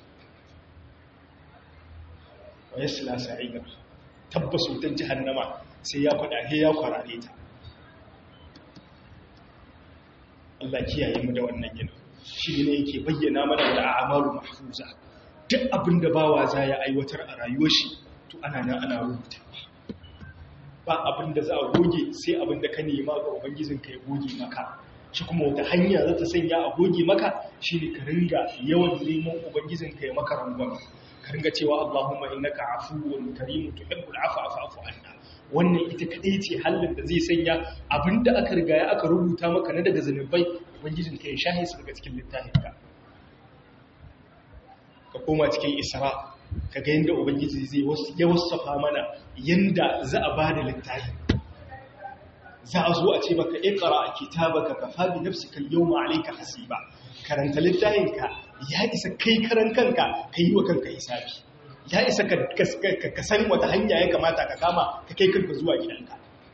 wa yasla sa'ida tabbas wutan jahannama sai ya fada he ya kwarare ta Allah kiyaye mu da wannan gina shi ne yake bayyana mana da a'malu mahfuza duk abinda bawa za ya aiwatar a rayuwar shi to ana nan ana rubuta ba abinda za a goge sai abinda ka nema ga ubangijinka ya goge maka shi kuma wata hanya za ta sanya a goge maka shi ne ka ringa yawan neman ubangijinka ya maka rangwame ka ringa cewa Allahumma innaka afuwwun karimun tuhibbul afwa fa'fu anna wannan ita kadai ce halin da zai sanya abinda aka riga ya aka rubuta maka na daga zanubai ubangijinka ya shahe su daga cikin littafinka ka koma cikin Isra ka ga yanda ubangiji zai ya wasafa mana yanda za a bada littafi za a zo a ce maka iqra kitabaka kafa bi nafsika al-yawma alayka hasiba karanta littafinka ya isa kai karan kanka kai wa kanka hisabi ya isa ka ka san wata hanya ya kamata ka kama ka kai kanka zuwa gidanka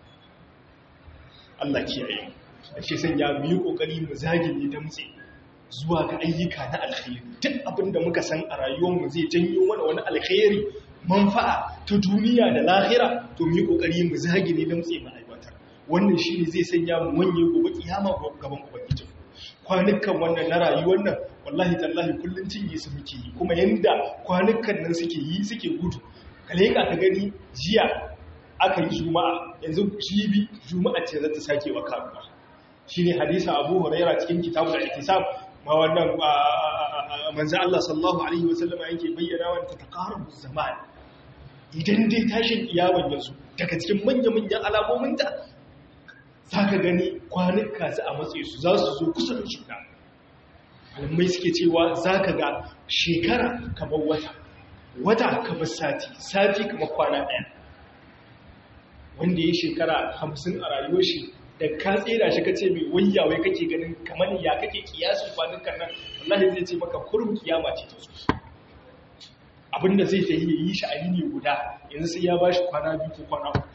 Allah kiyaye shi san ya biyu kokari mu zagin da mutse zuwa ga ayyuka na alkhairi duk abinda muka san a rayuwar mu zai janyo mana wani alkhairi manfa'a ta duniya da lahira to mu yi kokari mu zagin da mutse mu wannan shi ne zai sanya mu wanye gobe kiyama gaban ubangiji kwanukan wannan na rayuwar nan wallahi tallahi kullun cinye su muke yi kuma yanda kwanukan nan suke yi suke gudu kale ka ka gani jiya aka yi juma'a yanzu jibi juma'a ce za ta sake wa karuwa shine hadisi Abu Hurairah cikin kitabul Ihtisab ma wannan manzo Allah sallallahu alaihi wasallam yake bayyana wa ta taqarabu zaman idan dai tashin kiyaman yanzu daga cikin manya-manyan alamomin ta za ka gani kwanuka su a matsayi su za su zo kusa da juna alamai suke cewa za ka ga shekara kamar wata wata kamar sati sati kamar kwana ɗaya wanda ya shekara hamsin a rayuwar shi da ka tsira shi ka ce mai wayawai kake ganin kamar ya kake kiyasin kwanukan nan wallahi zai ce maka kurum kiyama ce ta su abinda zai ta yi shi a yini guda yanzu sai ya ba shi kwana biyu ko kwana uku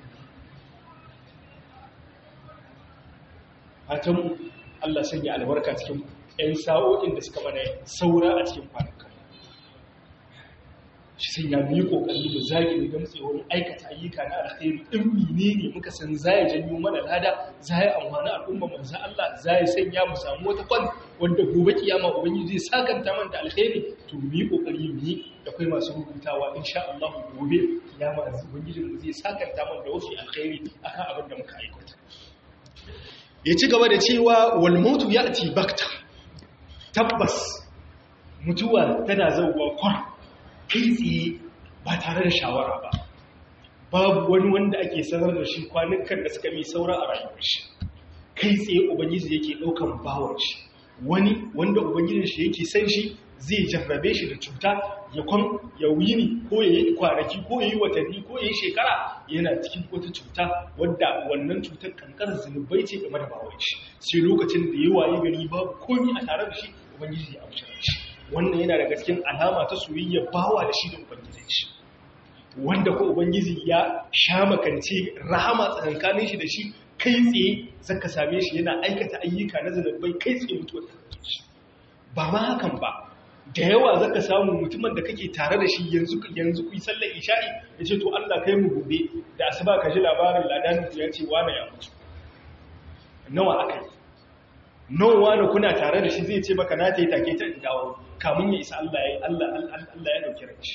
fatan Allah sanya albarka cikin ‘yan sa'o'in da suka mana saura a cikin kwanuka shi sai ya yi kokari da zagi da gamtse wurin aikata ayyuka na alkhairi din menene muka san zai janyo mana lada zai amfani al'umma manzo Allah zai sanya mu samu wata kwan wanda gobe kiyama ubangiji zai sakanta mana da alkhairi to mu yi kokari mu yi da kai masu rubutawa insha Allah gobe kiyama ubangiji mu zai sakanta mana da wasu alkhairi akan abin da muka aikata. Ya ci gaba da cewa wal mautu ya'ti bakta, tabbas mutuwa tana zauwa kwar kai tsaye ba tare da shawara ba, babu wani wanda ake sanar da shi kwanukan da suka mai saura a rayuwar shi, kai tsaye ubangiji yake ɗaukan bawar shi, wani wanda ubangijin shi yake san shi zai jarrabe shi da cuta ya kwan ya wuni ko ya yi kwanaki ko ya yi watanni ko ya yi shekara yana cikin wata cuta wadda wannan cutar kankar zunubai ce game da bawar shi, sai lokacin da ya waye gari babu komi a tare da shi ubangiji ya amsa shi. Wannan yana daga cikin alama ta soyayya bawa da shi da ubangijin shi, wanda ko ubangiji ya sha makance rahama tsakankanin shi da shi kai tsaye zaka same shi yana aikata ayyuka na zunubai kai tsaye mutuwar shi. Ba ma hakan ba, da yawa zaka samu mutumin da kake tare da shi yanzu yanzu ku yi sallar isha'i ya ce to Allah kai mu gobe da asuba ka ji labarin ladanin ku ya ce wani ya mutu. Nawa aka yi? Nawa wani kuna tare da shi zai ce maka na ta yi take ta dawo kamun ya isa Allah ya Allah Allah ya dauki ranci.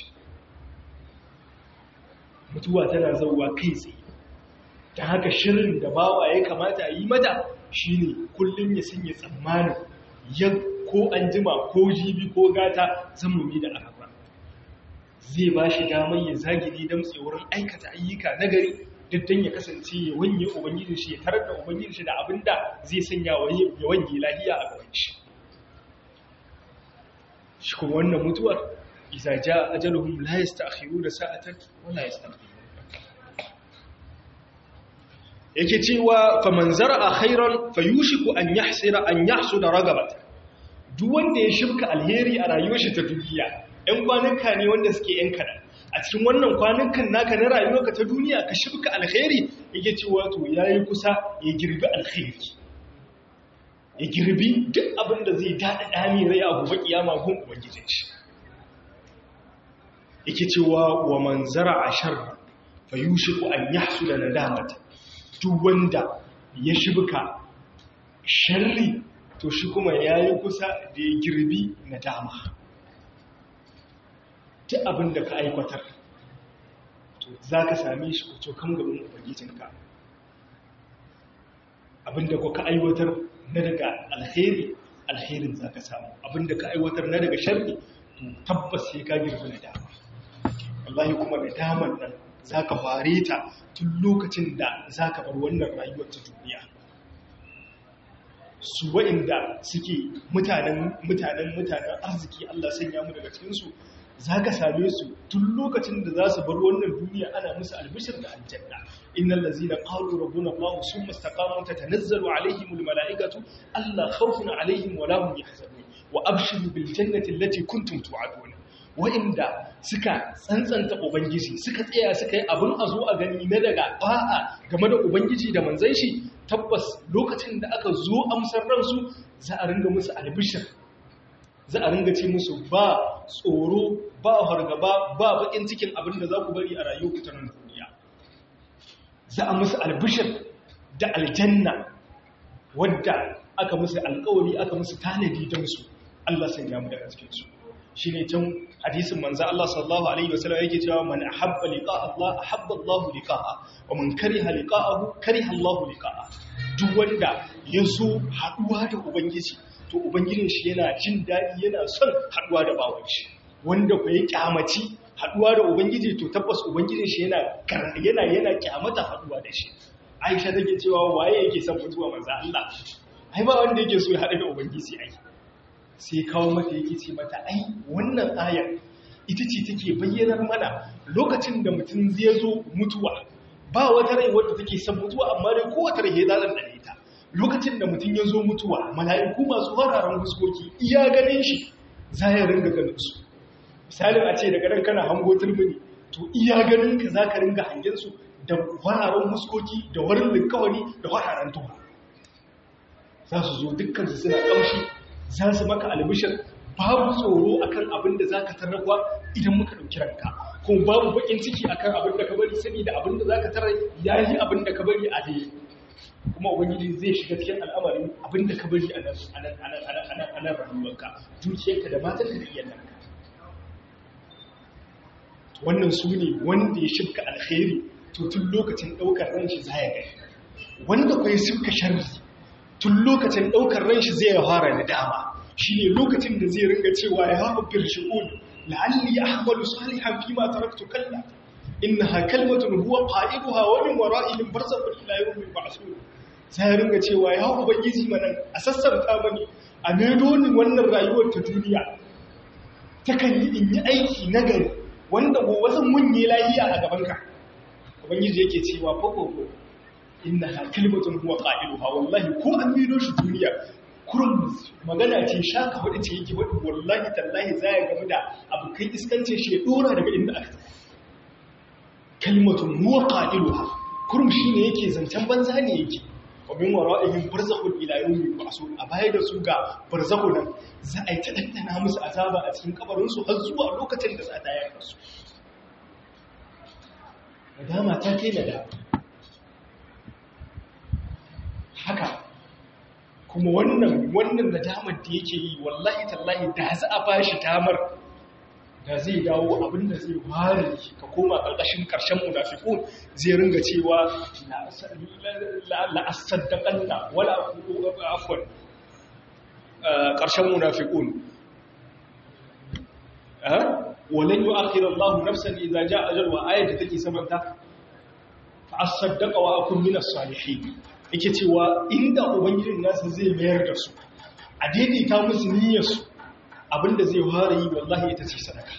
Mutuwa tana zauwa kai tsaye. Ta haka shirin da bawa ya kamata a yi mata shine kullum ya sanya tsammanin ya ko an jima ko jibi ko gata zan mumi da araba. Zai ba shi damar ya zagiri damtse wurin aikata ayyuka nagari daddan ya kasance ya wanye ubangijin shi ya tarar da ubangijin shi da abinda zai sanya ya wanye lahiya a gaban shi. Shi kuma wannan mutuwar idza jaa ajaluhum la yasta'khiruna sa'atan wa la yastaqdimun. Yake cewa faman zara'a khairan fayushiku an yahsira an yahsuda ragabata. Duk wanda ya shibka alheri a rayuwar shi ta duniya, ɗan kwanuka ne wanda suke ‘yan kaɗan. A cikin wannan kwanukan naka na rayuwarka ta duniya ka shibka alheri yake cewa to ya yi kusa ya girbi alheri. Ya girbi duk abin da zai daɗa ɗami rai a gobe kiyama gun ubangijin shi. Yake cewa wa man zara'a sharra fayushiku an yahsuda nadamata. Duk wanda ya shibka sharri to shi kuma ya yi kusa da ya girbi na dama. Ta abin da ka aikwatar to za ka same shi kuto kan gaban ubangijinka. Abin da ka aiwatar na daga alheri alherin za ka samu, abin da ka aiwatar na daga sharri to tabbas sai ka girbi na dama. Wallahi kuma na daman nan za ka fare ta tun lokacin da za ka bar wannan rayuwar ta duniya. Su wa'inda suke mutanen mutanen mutanen arziki Allah sanya mu daga cikinsu za ka same su tun lokacin da za su bar wannan duniya ana musu albishir da aljanna. Innal ladzina qalu rabbuna Allah summa istaqamu tatanazzalu alaihimul malaikatu alla khawfun alaihim wa la hum yahzanun wa abshiru bil jannati allati kuntum tu'adun. Wa'inda suka tsantsanta ubangiji suka tsaya suka yi abin a zo a gani na daga ba'a game da ubangiji da manzon shi, tabbas lokacin da aka zo amsar ransu za a ringa musu albishir, za a ringa ce musu ba tsoro ba hargaba ba bakin cikin abin da za ku bari a rayuwar ta nan duniya. Za a musu albishir da aljanna wadda aka musu alkawari aka musu tanadi don su. Allah sai ya mu daga cikin su. Shine can hadisin manzo Allah sallallahu alaihi wasallam yake cewa man ahabba liqa'a Allah ahabba Allah liqa'a wa man kariha liqa'ahu kariha Allah liqa'a. Duk wanda yaso haduwa da ubangiji to ubangijin shi yana jin dadi yana son haduwa da bawan shi. Wanda ko ya kyamaci haduwa da ubangiji to tabbas ubangijin shi yana yana yana kyamata haduwa da shi. Aisha take cewa waye yake son mutuwa manzo Allah? Ai ba wanda yake so ya hadu da ubangiji ai. Sai kawo mata yake ce mata ai wannan ayar ita ce take bayyanar mana lokacin da mutum zai zo mutuwa ba wata rai wadda take son mutuwa amma dai kowace rai ya zaɗan ɗane ta. Lokacin da mutum ya zo mutuwa mala'iku masu fararen huskoki iya ganin shi za ya ringa ganin su. Misalin a ce daga nan kana hango turmini to iya ganin ka za ka ringa hangen su da fararen huskoki da warin linkawari da fararen tuwa. Za su zo dukkan su suna ƙamshi za su maka albishir babu tsoro akan abin da za ka tarrafa idan muka ɗauki ranka kuma babu bakin ciki akan abin da ka bari saboda abin da zaka tarar yayi abin da ka bari a dai kuma ubangiji zai shiga cikin al'amarin abin da ka bari a nan a nan a nan a nan rayuwarka dukiyarka da matanka da iyalanka wannan su ne wanda ya shirka alkhairi to tun lokacin ɗaukar ran shi zai gani wanda kai shirka sharri tun lokacin ɗaukar ran shi zai fara nadama shine lokacin da zai ringa cewa ya haɓa birshi'un la'alli ahmalu salihan fima taraktu kalla innaha kalmatun huwa qa'iduha wa min wara'ihim barzakhun ila yawmi yub'athun sai ringa cewa ya ubangiji manan a sassarta bane a medo ni wannan rayuwar ta duniya takan yi in yi aiki nagari wanda gobe zan munye lafiya a gaban ka ubangiji yake cewa fa ko innaha kalmatun huwa qa'iduha wallahi ko an medo shi duniya kurum magana ce shaka hudu ce yake hudu wallahi tallahi za ya gamu da abokan iskance shi ya dora daga inda aka tafi kalmatun huwa qa'iluha kurum shine yake zancen banza ne yake wa min wara'ihim barzakhun ila yawmi yub'asun a baya da su ga barzakhun nan za a yi ta dandana musu azaba a cikin kabarin su har zuwa lokacin da za ta yayar su nadama ta kai da haka kuma wannan wannan nadamar da yake yi wallahi tallahi da za a bashi damar da zai dawo abinda zai ware ka koma ƙarƙashin ƙarshen munafiqun zai ringa cewa la asaddaqanna wala afwan ƙarshen munafiqun eh walan yu'akhiru Allahu nafsan idza jaa ajaluha ayat take sabanta fa asaddaqa wa akun minas salihin yake cewa inda ubangijin nasu zai mayar da su a daidaita musu niyyarsu abinda zai fara yi wallahi ita ce sadaka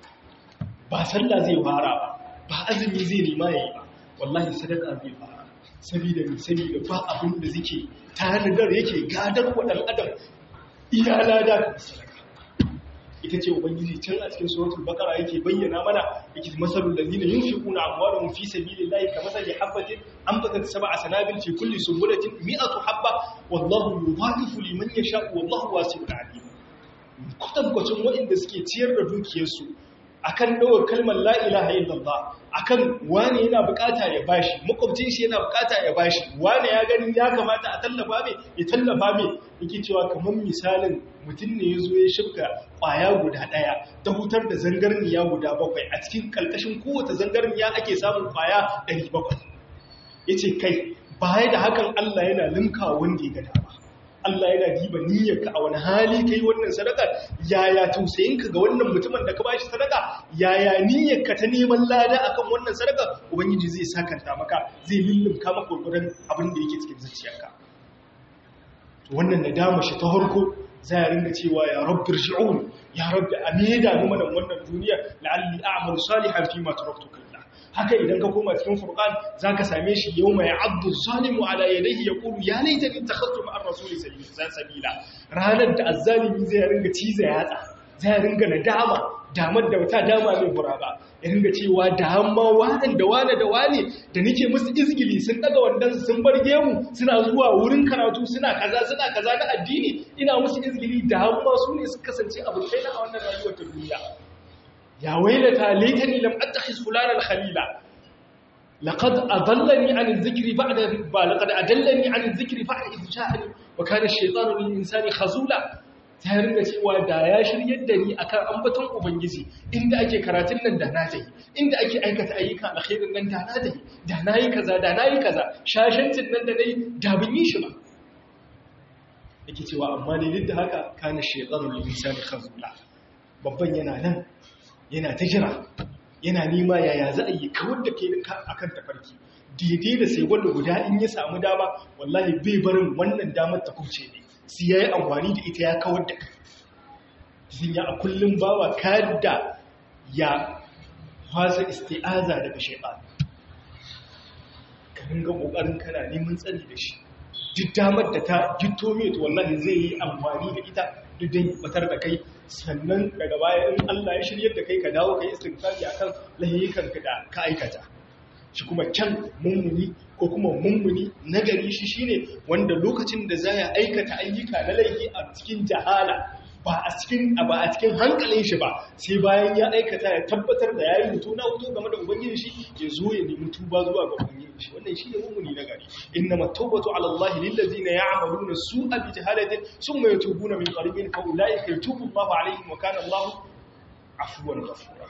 ba sallah zai fara ba ba azumi zai nema yayi ba wallahi sadaka zai fara saboda ni saboda ba abinda zake tanadar yake gadar wa dan adam iyala da sadaka ita ce ubangiji can a cikin suratul baqara yake bayyana mana yake masalul ladina yunfiquna amwalahum fi sabilillahi kamathali habatin anbatat sab'a sanabil fi kulli sunbulatin mi'atu habba wallahu yudha'ifu liman yasha'u wallahu wasi'un 'alim kwatankwacin waɗanda suke ciyar da dukiyarsu akan dawar kalmar la ilaha illallah akan wani yana bukata ya bashi makwabcin shi yana bukata ya bashi wani ya gani ya kamata a tallafa mai ya tallafa mai yake cewa kamar misalin mutum ne ya zo ya shifka kwaya guda daya ta hutar da zangarniya guda bakwai a cikin kalkashin kowace zangarniya ake samun kwaya ɗari bakwai yace kai baya da hakan Allah yana limka wanda ya ga dama Allah yana diba niyyarka a wani hali kai wannan sadaka yaya tausayinka ga wannan mutumin da ka bashi sadaka yaya niyyarka ta neman lada akan wannan sadaka ubangiji zai sakanta maka zai lullumka maka gurin abin da yake cikin zuciyarka wannan nadama shi ta harko za ya ringa cewa ya rabbir shi'un ya rabbi amida mu mana wannan duniya la'alli a'malu salihan fi ma taraktu kalla haka idan ka koma cikin furqan zaka same shi yawma ya'addu zalimu ala yadayhi yaqulu ya laitani ittakhadtu ma'ar rasuli sabila ranar da azzalimi zai ringa ciza yatsa zai ringa nadama damar da wata dama mai buraba ya ringa cewa da hamma wanan da wane da wane da nake musu izgili sun daga wandan sun barge mu suna zuwa wurin karatu suna kaza suna kaza na addini ina musu izgili da hamma su ne su kasance abokai na a wannan rayuwar ta duniya ya wailata laitani lam attakhiz fulanan khalila laqad adallani an adh-dhikri ba'da ba laqad adallani an adh-dhikri ba'da idh ja'ani wa kana ash-shaytanu lil-insani khazula ta ringa cewa da ya shiryar da ni akan ambaton ubangiji inda ake karatun nan da na tayi inda ake aikata ayyukan alkhairin nan da na tayi da nayi kaza da nayi kaza shashancin nan da nayi da bin yi shi ba yake cewa amma ne duk da haka kana shaytanu lil-insani khazula babban yana nan yana ta jira yana nema yaya za a yi kawar da ke akan tafarki daidai da sai wanda guda in ya samu dama wallahi bai barin wannan damar ta kuce ne sai ya yi amfani da ita ya kawar da kai sun yi a kullum bawa kada ya fasa isti'aza daga shaitan ka ringa kokarin kana neman tsari da shi duk damar da ta gitto mai to wallahi zai yi amfani da ita duk dan batar da kai sannan daga baya in Allah ya shiryar da kai ka dawo kai istighfari akan lahiyikan ka da ka aikata shi kuma can mummuni ko kuma mummuni nagari shi shine wanda lokacin da za ya aikata ayyuka na laifi a cikin jahala ba a cikin ba a cikin hankalin shi ba sai bayan ya aikata ya tabbatar da yayi mutu na hutu game da ubangiji shi ya zo ya nemi tuba zuwa ga ubangiji shi wannan shine mu'mini na gari innamat tawbatu ala allahi lil ladzina ya'maluna su'a bi jahalatin thumma yatubuna min qaribin fa ulaika yatubu allahu alaihim wa kana allahu afuwan ghafura.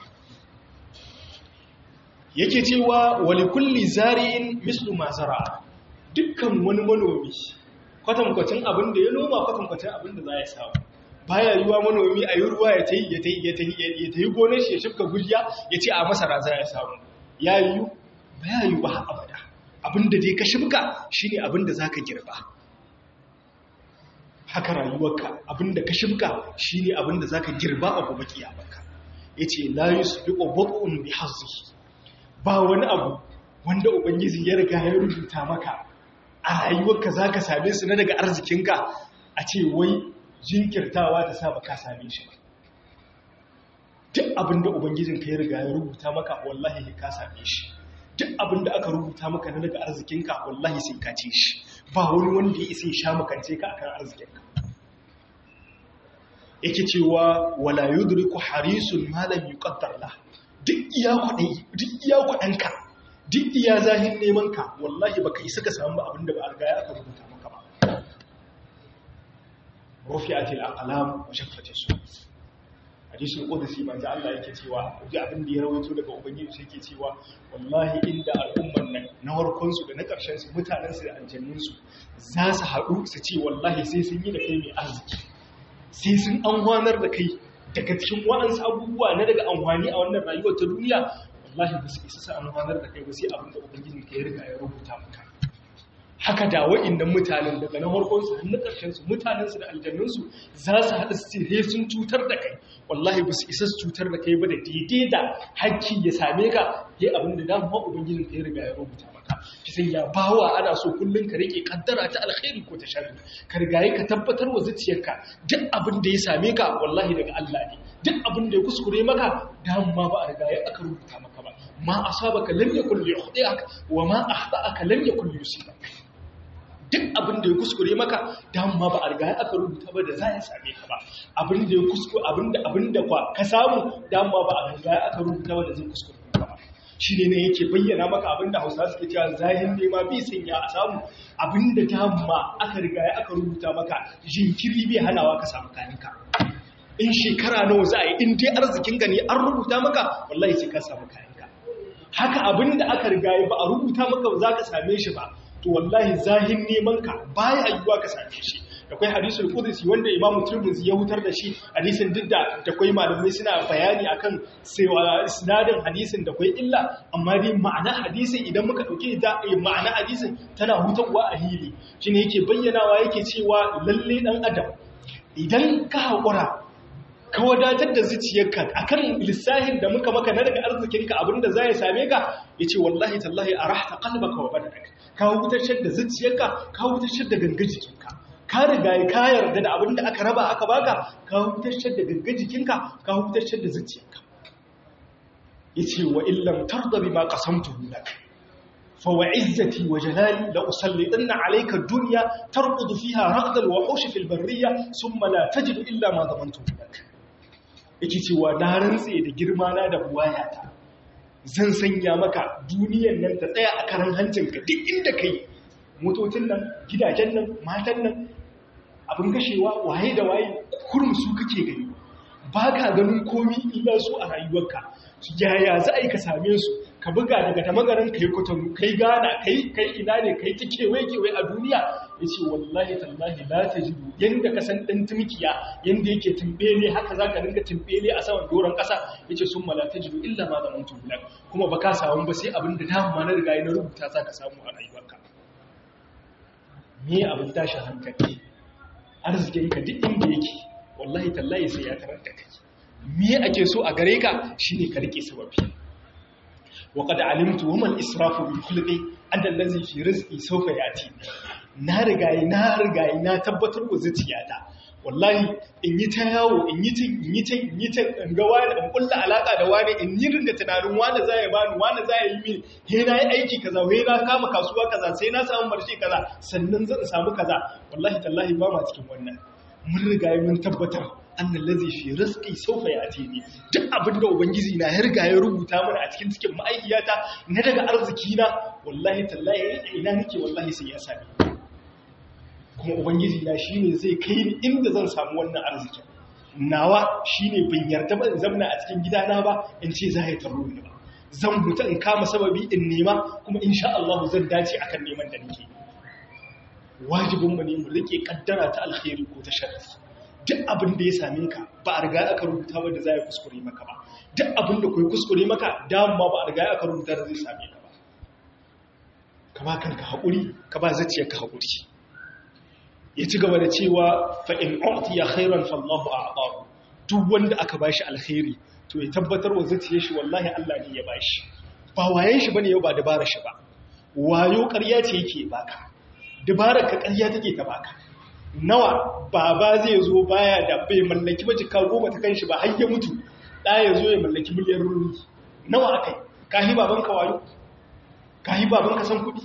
Yake cewa wali kulli zari'in mislu ma zara'a, dukkan wani manomi kwatankwacin abin da ya noma kwatankwacin abin da za ya samu. Baya yiwa manomi a yi ruwa ya ta yi ya ta yi ya ta yi gonar shi ya shifka gujiya ya ce a masara za ya samu. Ya yiwu ba ya yiwu ba abada. Abin da dai ka shifka shine abin da za ka girba. Haka rayuwarka abin da ka shifka shine abin da za ka girba a gobe kiyamarka. Yace la yusbiqu buqun bi hazzihi, ba wani abu wanda ubangiji ya riga ya rubuta maka a rayuwarka zaka same su na daga arzikinka a ce wai jinkirtawa ta sa baka same shi ba. Duk abinda ubangijinka ya riga ya rubuta maka wallahi ka same shi. Duk abinda aka rubuta maka na daga arzikinka wallahi sai ka ci shi. Ba wani wanda ya isa ya sha makance ka akan arzikinka. Yake cewa wala yudriku harisun ma lam yuqaddar la, duk iya kudai duk iya kudanka duk iya zahin neman ka wallahi baka isa ka samu abinda ba alga ya aka rubuta maka ba. Rufi'atil aqlam wa shaffatis suhuf. Hadisul qudsi manzo Allah yake cewa duk abin da ya rawaito daga ubangiji sai yake cewa wallahi inda al'umman nan na farkon su da na karshen su mutanen su da aljannun su za su haɗu su ce wallahi sai sun yi da kai mai arziki, sai sun amfanar da kai daga cikin waɗansu abubuwa na daga amfani a wannan rayuwar ta duniya, wallahi ba su isa sa amfanar da kai ba sai abin da ubangijin ka ya riga ya rubuta maka. Haka da wa'innan mutanen daga na farkon su har na ƙarshen su mutanen su da aljannun su za su haɗa su ce sun cutar da kai, wallahi ba su isa su cutar da kai ba da daidai da hakki ya same ka yayi abin da dama ubangijin ka ya riga ya rubuta maka. Kisan ya bawa ana so kullun ka rike kaddara ta alkhairi ko ta sharri, ka rigaye ka tabbatar wa zuciyarka duk abin da ya same ka wallahi daga Allah ne, duk abin da ya kuskure maka dama ba a rigaye aka rubuta maka ba. Ma asabaka lam yakul liyukhdi'ak wa ma akhta'aka lam yakul yusibak. Duk abin da ya kuskure maka dama ba a rigaye aka rubuta ba da za ya same ka ba. Abin da ya kuskure abin da abin da ka samu dama ba a rigaye aka rubuta ba da zai kuskure maka ba. Shi ne ne yake bayyana maka abinda Hausa suke cewa zahin nema bi sanya a samu, abinda dama aka riga ya aka rubuta maka jinkiri bai hanawa ka samu kayanka. In shekara nawa za a yi in dai arzikin ka ne an rubuta maka wallahi sai ka samu kayanka. Haka abinda aka riga ya ba a rubuta maka ba za ka same shi ba, to wallahi zahin neman ka baya yiwuwa ka same shi. Akwai hadisul qudsi wanda Imam Tirmidhi ya hutar da shi, hadisin duk da akwai malamai suna bayani akan cewa isnadin hadisin da akwai illa, amma dai ma'ana hadisin idan muka dauke da ma'ana hadisin tana hutarwa a hili. Shine yake bayyanawa yake cewa lalle dan adam idan ka hakura ka wadatar da zuciyarka akan lissahin da muka maka na daga arzikinka abinda za ya same ka, yace wallahi tallahi arahta qalbaka wa badanaka, ka hutar da zuciyarka ka hutar da gangan jikinka. Ka riga ka yarda da abin da aka raba aka baka, ka hutashar da gagga jikinka, ka hutashar da zuciyarka. Yace wa illam tarda bima qasamtuhu lak fa wa izzati wa jalali la usallitanna alayka ad-dunya tarqudu fiha raqd al-wahush fi al-barriya thumma la tajidu illa ma damantuhu lak. Yake cewa na rantse da girma na da buwayata zan sanya maka duniyar nan ta tsaya a karan hancinka duk inda kai, motocin nan gidajen nan matan nan abin gashewa waye da waye kurum su kake gani, ba ka ganin komi illa su a rayuwarka. Yaya za a yi ka same su ka buga daga tamagaran kai kwatanu kai gana kai kai ina ne kai ta kewaye kewaye a duniya. Ya ce wallahi tallahi la ta jidu yadda ka san ɗan tumkiya yadda yake tumbele haka za ka ringa tumbele a saman doron ƙasa. Ya ce sun mala ta jidu illa ma zaman tumbulan, kuma ba ka samu ba sai abin da dama na riga na rubuta za ka samu a rayuwarka. Me abin tashin hankali arzikinka duk inda yake wallahi tallahi sai ya tarar da kai. Me ake so a gare ka shine ka rike sababi. wa qad alimtu wa mal israfu bil khulqi anna allazi fi rizqi sawfa yati. Na rigayi na rigayi na tabbatar wa zuciyata wallahi in yi ta yawo in yi tin in yi tin in yi tin in ga wani in kulla alaka da wani in yi ringa tunanin wani za ya bani wani za ya yi mini, he na yi aiki kaza he na kama kasuwa kaza sai na samu marshe kaza sannan zan samu kaza. Wallahi tallahi ba ma cikin wannan, mun rigayi mun tabbatar annal ladhi fi rizqi sawfa ya'tini duk abinda ubangiji na ya riga ya rubuta mana a cikin cikin ma'aikiyata na daga arziki na wallahi tallahi ina nake wallahi sai ya sami kuma ubangiji na shine zai kai ni inda zan samu wannan arziki nawa shine ban yarda ba in zamna a cikin gidana ba in ce za ya taro ni ba zan huta in kama sababi in nema kuma insha Allah zan dace akan neman da nake wajibin mu ne mu rike kaddara ta alkhairi ko ta sharri duk abin da ya same ka ba a riga aka rubuta ba da za ya kuskure maka ba duk abin da kai kuskure maka dama ba a riga aka rubuta da zai same ka ba ka ba kanka haƙuri ka ba zuciyarka haƙuri ya ci gaba da cewa fa in u'tiya khairan fallahu a'tahu duk wanda aka bashi alkhairi to ya tabbatar wa zuciyar shi wallahi Allah ne ya bashi ba wayen shi bane yau ba dabarar shi ba wayo ƙarya ce yake baka dabarar ka ƙarya take ta baka nawa baba zai zo baya da bai mallaki majika goma ta kanshi ba har ya mutu da ya zo ya mallaki miliyan ruri nawa akai kahi baban ka wayo kahi baban ka san kudi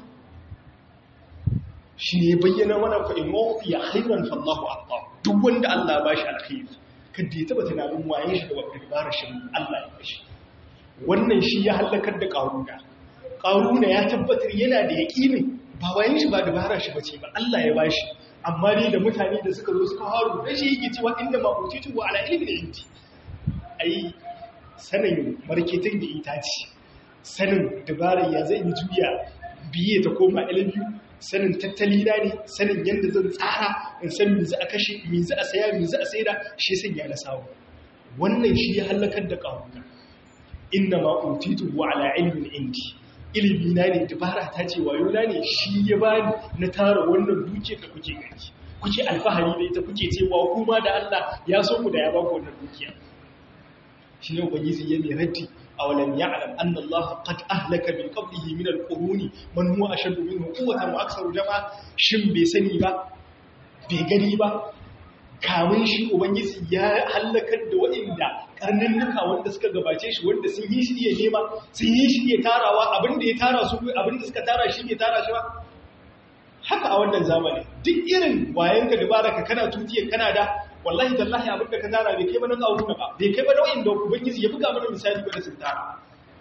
shi ne bayyana mana fa in ya khairan fallahu a'ta duk wanda Allah ba shi alkhairi kada ya taba tunanin wayen shi da wata dabarar shi Allah ya bashi wannan shi ya halakar da qaruna qaruna ya tabbatar yana da yaqinin ba wayen shi ba dabarar shi bace ba Allah ya bashi amma dai da mutane da suka zo suka haru da shi yake cewa inda ma utitu wa ala ilmin indi ai sanin marketing da ita ce sanin dabarar ya zai juya biye ta koma ilmi sanin tattali na ne sanin yadda zan tsara in san me za a kashe me za a saya me za a saida shi san ya na samu wannan shi ya halakar da qaruna inna ma utitu wa ala ilmin indi ilimi na ne dabara ta ce wayo na ne shi ya bani na tara wannan duke da kuke gani kuke alfahari da ita kuke cewa kuma da Allah ya so ku da ya ba ku wannan dukiya shi ne ubangiji ya mai raddi awalam ya'lam anna Allah qad ahlaka min qablihi min al-quruni man huwa ashaddu minhu quwwatan wa aktharu jama'a shin bai sani ba bai gani ba kamun shi ubangiji ya halakar da waɗanda karnannuka wanda suka gabace shi wanda sun yi shi iya nema sun yi shi iya tarawa abinda ya tara su abinda suka tara shi bai tara shi ba haka a wannan zamani duk irin wayanka dabara ka kana tutiyar kana da wallahi tallahi abinda ka tara bai kai ba na kawo ba bai kai ba da waɗanda ubangiji ya buga mana misali ba da sun tara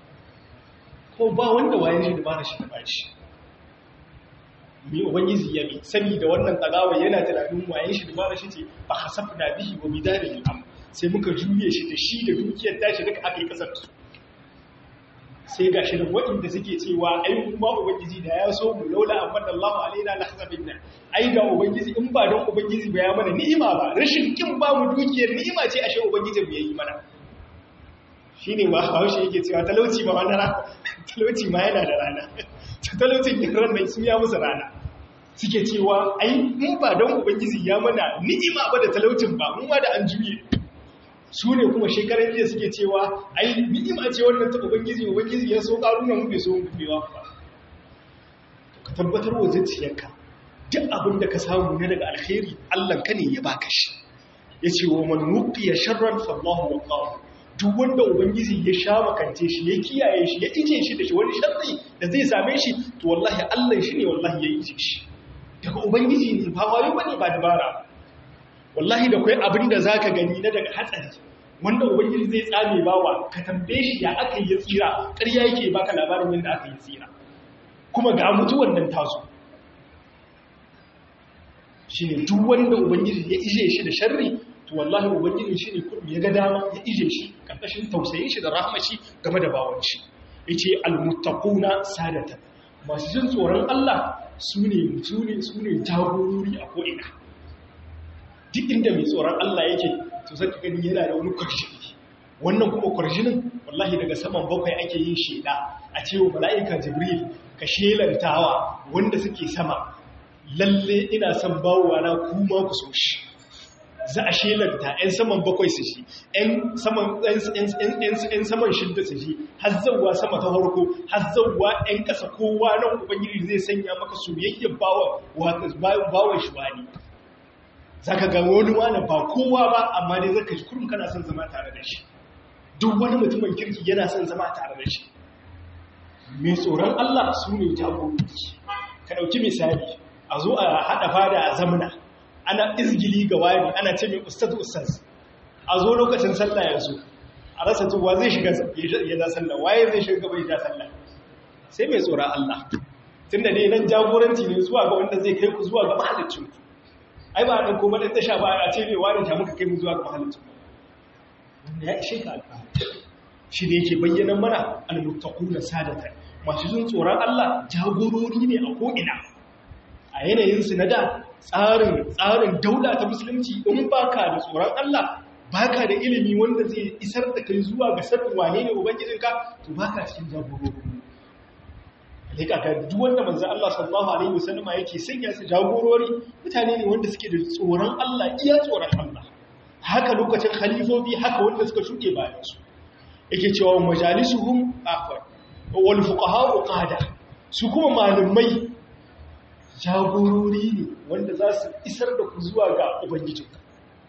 ko ba wanda wayan shi dabara shi da bashi mai ubangiji ya bi sani da wannan tagawa yana tunanin wayan shi dabara shi ce ba hasafna bihi wa bidarihi am sai muka juye shi da shi da dukiyar tashi duka aka yi kasar sai gashi da waɗanda suke cewa ai kuma ubangiji da ya so mu laula amma Allahu alaina la hasabina ai da ubangiji in ba don ubangiji ba ya mana ni'ima ba rashin kin ba mu dukiyar ni'ima ce ashe ubangijin bai yi mana shine ba Hausa yake cewa talauci ba wani rana talauci ma yana da rana talaucin ran nan su ya musu rana suke cewa ai in ba don ubangiji ya mana ni'ima ba da talaucin ba mun ma da an juye su ne kuma shekaran jiya suke cewa ai ni'ima ce wannan ta ubangiji ubangiji ya so karuna mu bai so mu bewa ba ka tabbatar wa zuciyarka duk abin da ka samu ne daga alkhairi Allah ka ne ya baka shi yace wa man nuqiya sharran fallahu waqahu duk wanda ubangiji ya sha makance shi ya kiyaye shi ya ije shi da shi wani sharri da zai same shi to wallahi Allah shi ne wallahi ya ije shi daga ubangiji ne ba wayo bane ba dabara wallahi da kai abin da zaka gani na daga hatsari wanda ubangiji zai tsame bawa ka tambaye shi ya aka yi tsira ƙarya yake baka labarin yadda aka yi tsira kuma ga mutuwan nan tazo shine duk wanda ubangiji ya ije shi da sharri to wallahi ubangiji shine kurmi ya ga dama ya ije shi karkashin tausayin shi da rahmar shi game da bawan shi yace almuttaquna sadatan masu jin tsoron Allah sune sune sune jagorori a ko'ina duk inda mai tsoron Allah yake to sai ka gani yana da wani kwarjini wannan kuma kwarjinin wallahi daga saman bakwai ake yin sheda a cewa mala'ika jibril ka shelantawa wanda suke sama lalle ina son bawowa na kuma ku so shi za a shelanta ɗan saman bakwai su shi ɗan saman ɗan saman shidda su shi har zauwa sama ta farko har zauwa ɗan ƙasa kowa nan ubangiji zai sanya maka soyayyar bawan shi wani za ka ga wani wani ba kowa ba amma dai zaka ji kurum kana son zama tare da shi duk wani mutumin kirki yana son zama tare da shi mai tsoron Allah su ne jagorori ka ɗauki misali a zo a haɗa fada a zamana ana izgili ga wani ana ce mai ustaz ustaz a zo lokacin sallah yanzu a rasa tuwa zai shiga ya da sallah waye zai shiga gaba ya da sallah sai mai tsoron Allah tunda ne nan jagoranci ne zuwa ga wanda zai kai ku zuwa ga mahallicin ku ai ba dan kuma dan tasha ba a ce ne wani ta muka kai mu zuwa ga mahallicin ku wanda ya ishe ka alfahari shi ne yake bayyana mana al-muttaquna sadatan masu jin tsoron Allah jagorori ne a ko'ina a yanayinsu na da tsarin tsarin daula ta musulunci in baka da tsoron Allah baka da ilimi wanda zai isar da kai zuwa ga sanin wane ne ubangijinka to baka cikin jagorori alika ga duk wanda manzo Allah sallallahu alaihi wasallama yake sanya su jagorori mutane ne wanda suke da tsoron Allah iya tsoron Allah haka lokacin khalifofi haka wanda suka shuke bayan su yake cewa majalisuhum akhwat wal fuqaha qada su kuma malamai jagorori ne wanda za su isar da ku zuwa ga ubangijinka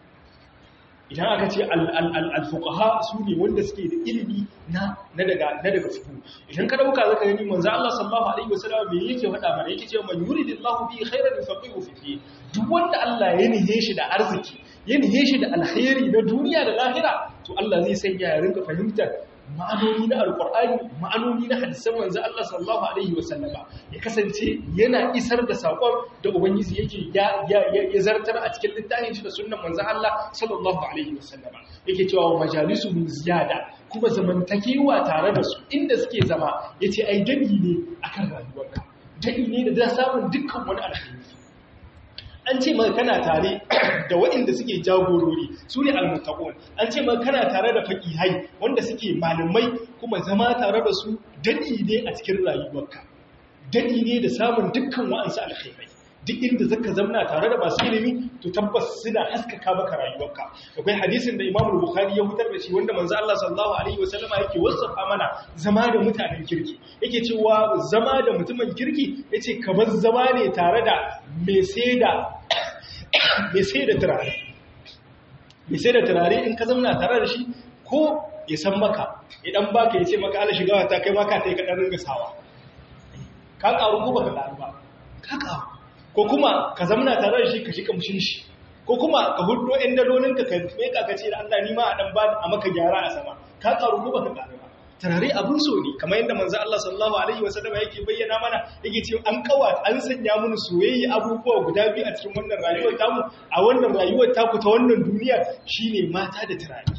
idan aka ce al fuqaha su ne wanda suke da ilimi na na daga na daga fiqh idan ka dauka zaka gani manzo Allah sallallahu alaihi wasallam me yake faɗa mana yake cewa man yuridillahu bi khairan yufaqihu fi din duk wanda Allah ya nihe shi da arziki ya nihe shi da alkhairi na duniya da lahira to Allah zai sanya ya rinka fahimtar ma'anoni na alkur'ani ma'anoni na hadisan manzo Allah sallallahu alaihi wasallama ya kasance yana isar da sakon da ubangiji yake ya ya zartar a cikin littafin shi da sunnan manzo Allah sallallahu alaihi wasallama yake cewa majalisuhum ziyada kuma zamantakewa tare da su inda suke zama yace ai dadi ne akan rayuwarka dadi ne da samun dukkan wani alheri an ce maka kana tare da waɗanda suke jagorori su ne almuttaqun an ce maka kana tare da faqihai wanda suke malamai kuma zama tare da su dadi ne a cikin rayuwarka dadi ne da samun dukkan wa'ansu alkhairai duk inda zaka zamna tare da masu ilimi to tabbas suna haskaka maka rayuwarka akwai hadisin da Imam Bukhari ya hutar da shi wanda manzo Allah sallallahu alaihi wasallama yake wasafa mana zama da mutanen kirki yake cewa zama da mutumin kirki yace kamar zama ne tare da mai saida mai saida turare mai saida turare in ka zamna tare da shi ko ya san maka idan baka yace maka Allah shiga ta kai maka tai ka dan ringa sawa ka karu ko baka karu ba ka karu ko kuma ka zamna tare da shi ka shi kamshin shi ko kuma ka huddo ɗan dalolinka ka meka ka ce da Allah ni ma a dan ba a maka gyara a sama ka karu ko baka karu ba tarare abun so ne kamar yadda manzo Allah sallallahu alaihi wasallam yake bayyana mana yake cewa an kawa an sanya mun soyayya abubuwa guda biyu a cikin wannan rayuwar tamu a wannan rayuwar taku ta wannan duniya shine mata da tarare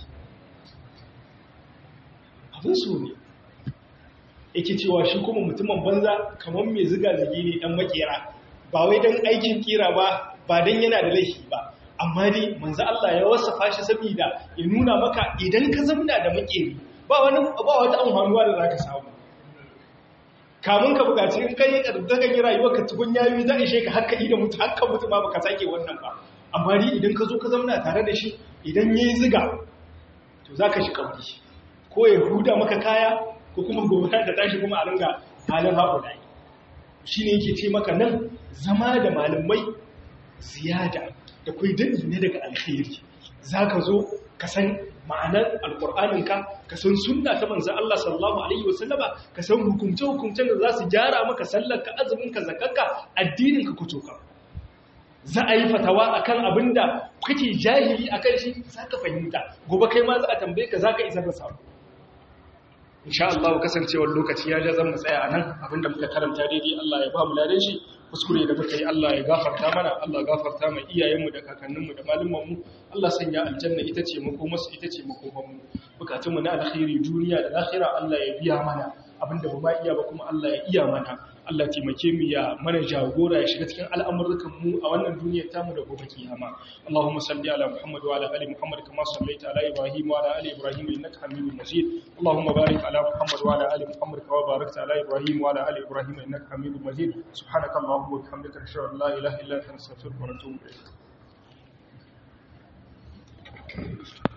abun so ne yake cewa shi kuma mutumin banza kamar mai ziga zigi ne dan makera ba wai don aikin kira ba ba don yana da laifi ba amma dai manzo Allah ya wasafa shi saboda ya nuna maka idan ka zamna da makeri ba wani ba wata amfanuwa da zaka samu kamun ka bukaci in kai ka daga yi rayuwar ka tukun yayi za ishe ka hakka idan mutu hakka mutu ma baka sake wannan ba amma dai idan ka zo ka zamna tare da shi idan yayi ziga to zaka shi kauri ko ya huda maka kaya ko kuma gobe ta tashi kuma a ringa halin haƙuri shi ne yake ce maka nan zama da malamai ziyada da kai daɗi ne daga alkhairi za ka zo ka san ma'anar alƙur'aninka ka san sunna ta manzan Allah sallallahu alaihi wasallama ka san hukumce-hukumcen da za su gyara maka sallarka azuminka zakarka addininka kutoka za a yi fatawa akan abin da kake jahili akan shi za ka fahimta gobe kai ma za a tambaye ka za ka isar da sako insha Allah kasancewar lokaci ya ja zan mu tsaya anan abinda muka karanta daidai Allah ya ba mu ladan shi kuskure da muka yi Allah ya gafarta mana Allah gafarta mai iyayenmu da kakanninmu da malumanmu Allah sanya aljanna ita ce makomarsu ita ce makomanmu bukatunmu na alkhairi duniya da lahira Allah ya biya mana abinda ba ma iya ba kuma Allah ya iya mana Allah taimake mu ya mana jagora ya shiga cikin al'amuran mu a wannan duniyar tamu da gobe kiyama Allahumma salli ala Muhammad wa ala ali Muhammad kama sallaita ala Ibrahim wa ala ali Ibrahim innaka Hamidum Majid Allahumma barik ala Muhammad wa ala ali Muhammad kama barakta ala Ibrahim wa ala ali Ibrahim innaka Hamidum Majid subhanaka Allahumma wa bihamdika ashhadu an la ilaha illa anta astaghfiruka wa atubu ilayk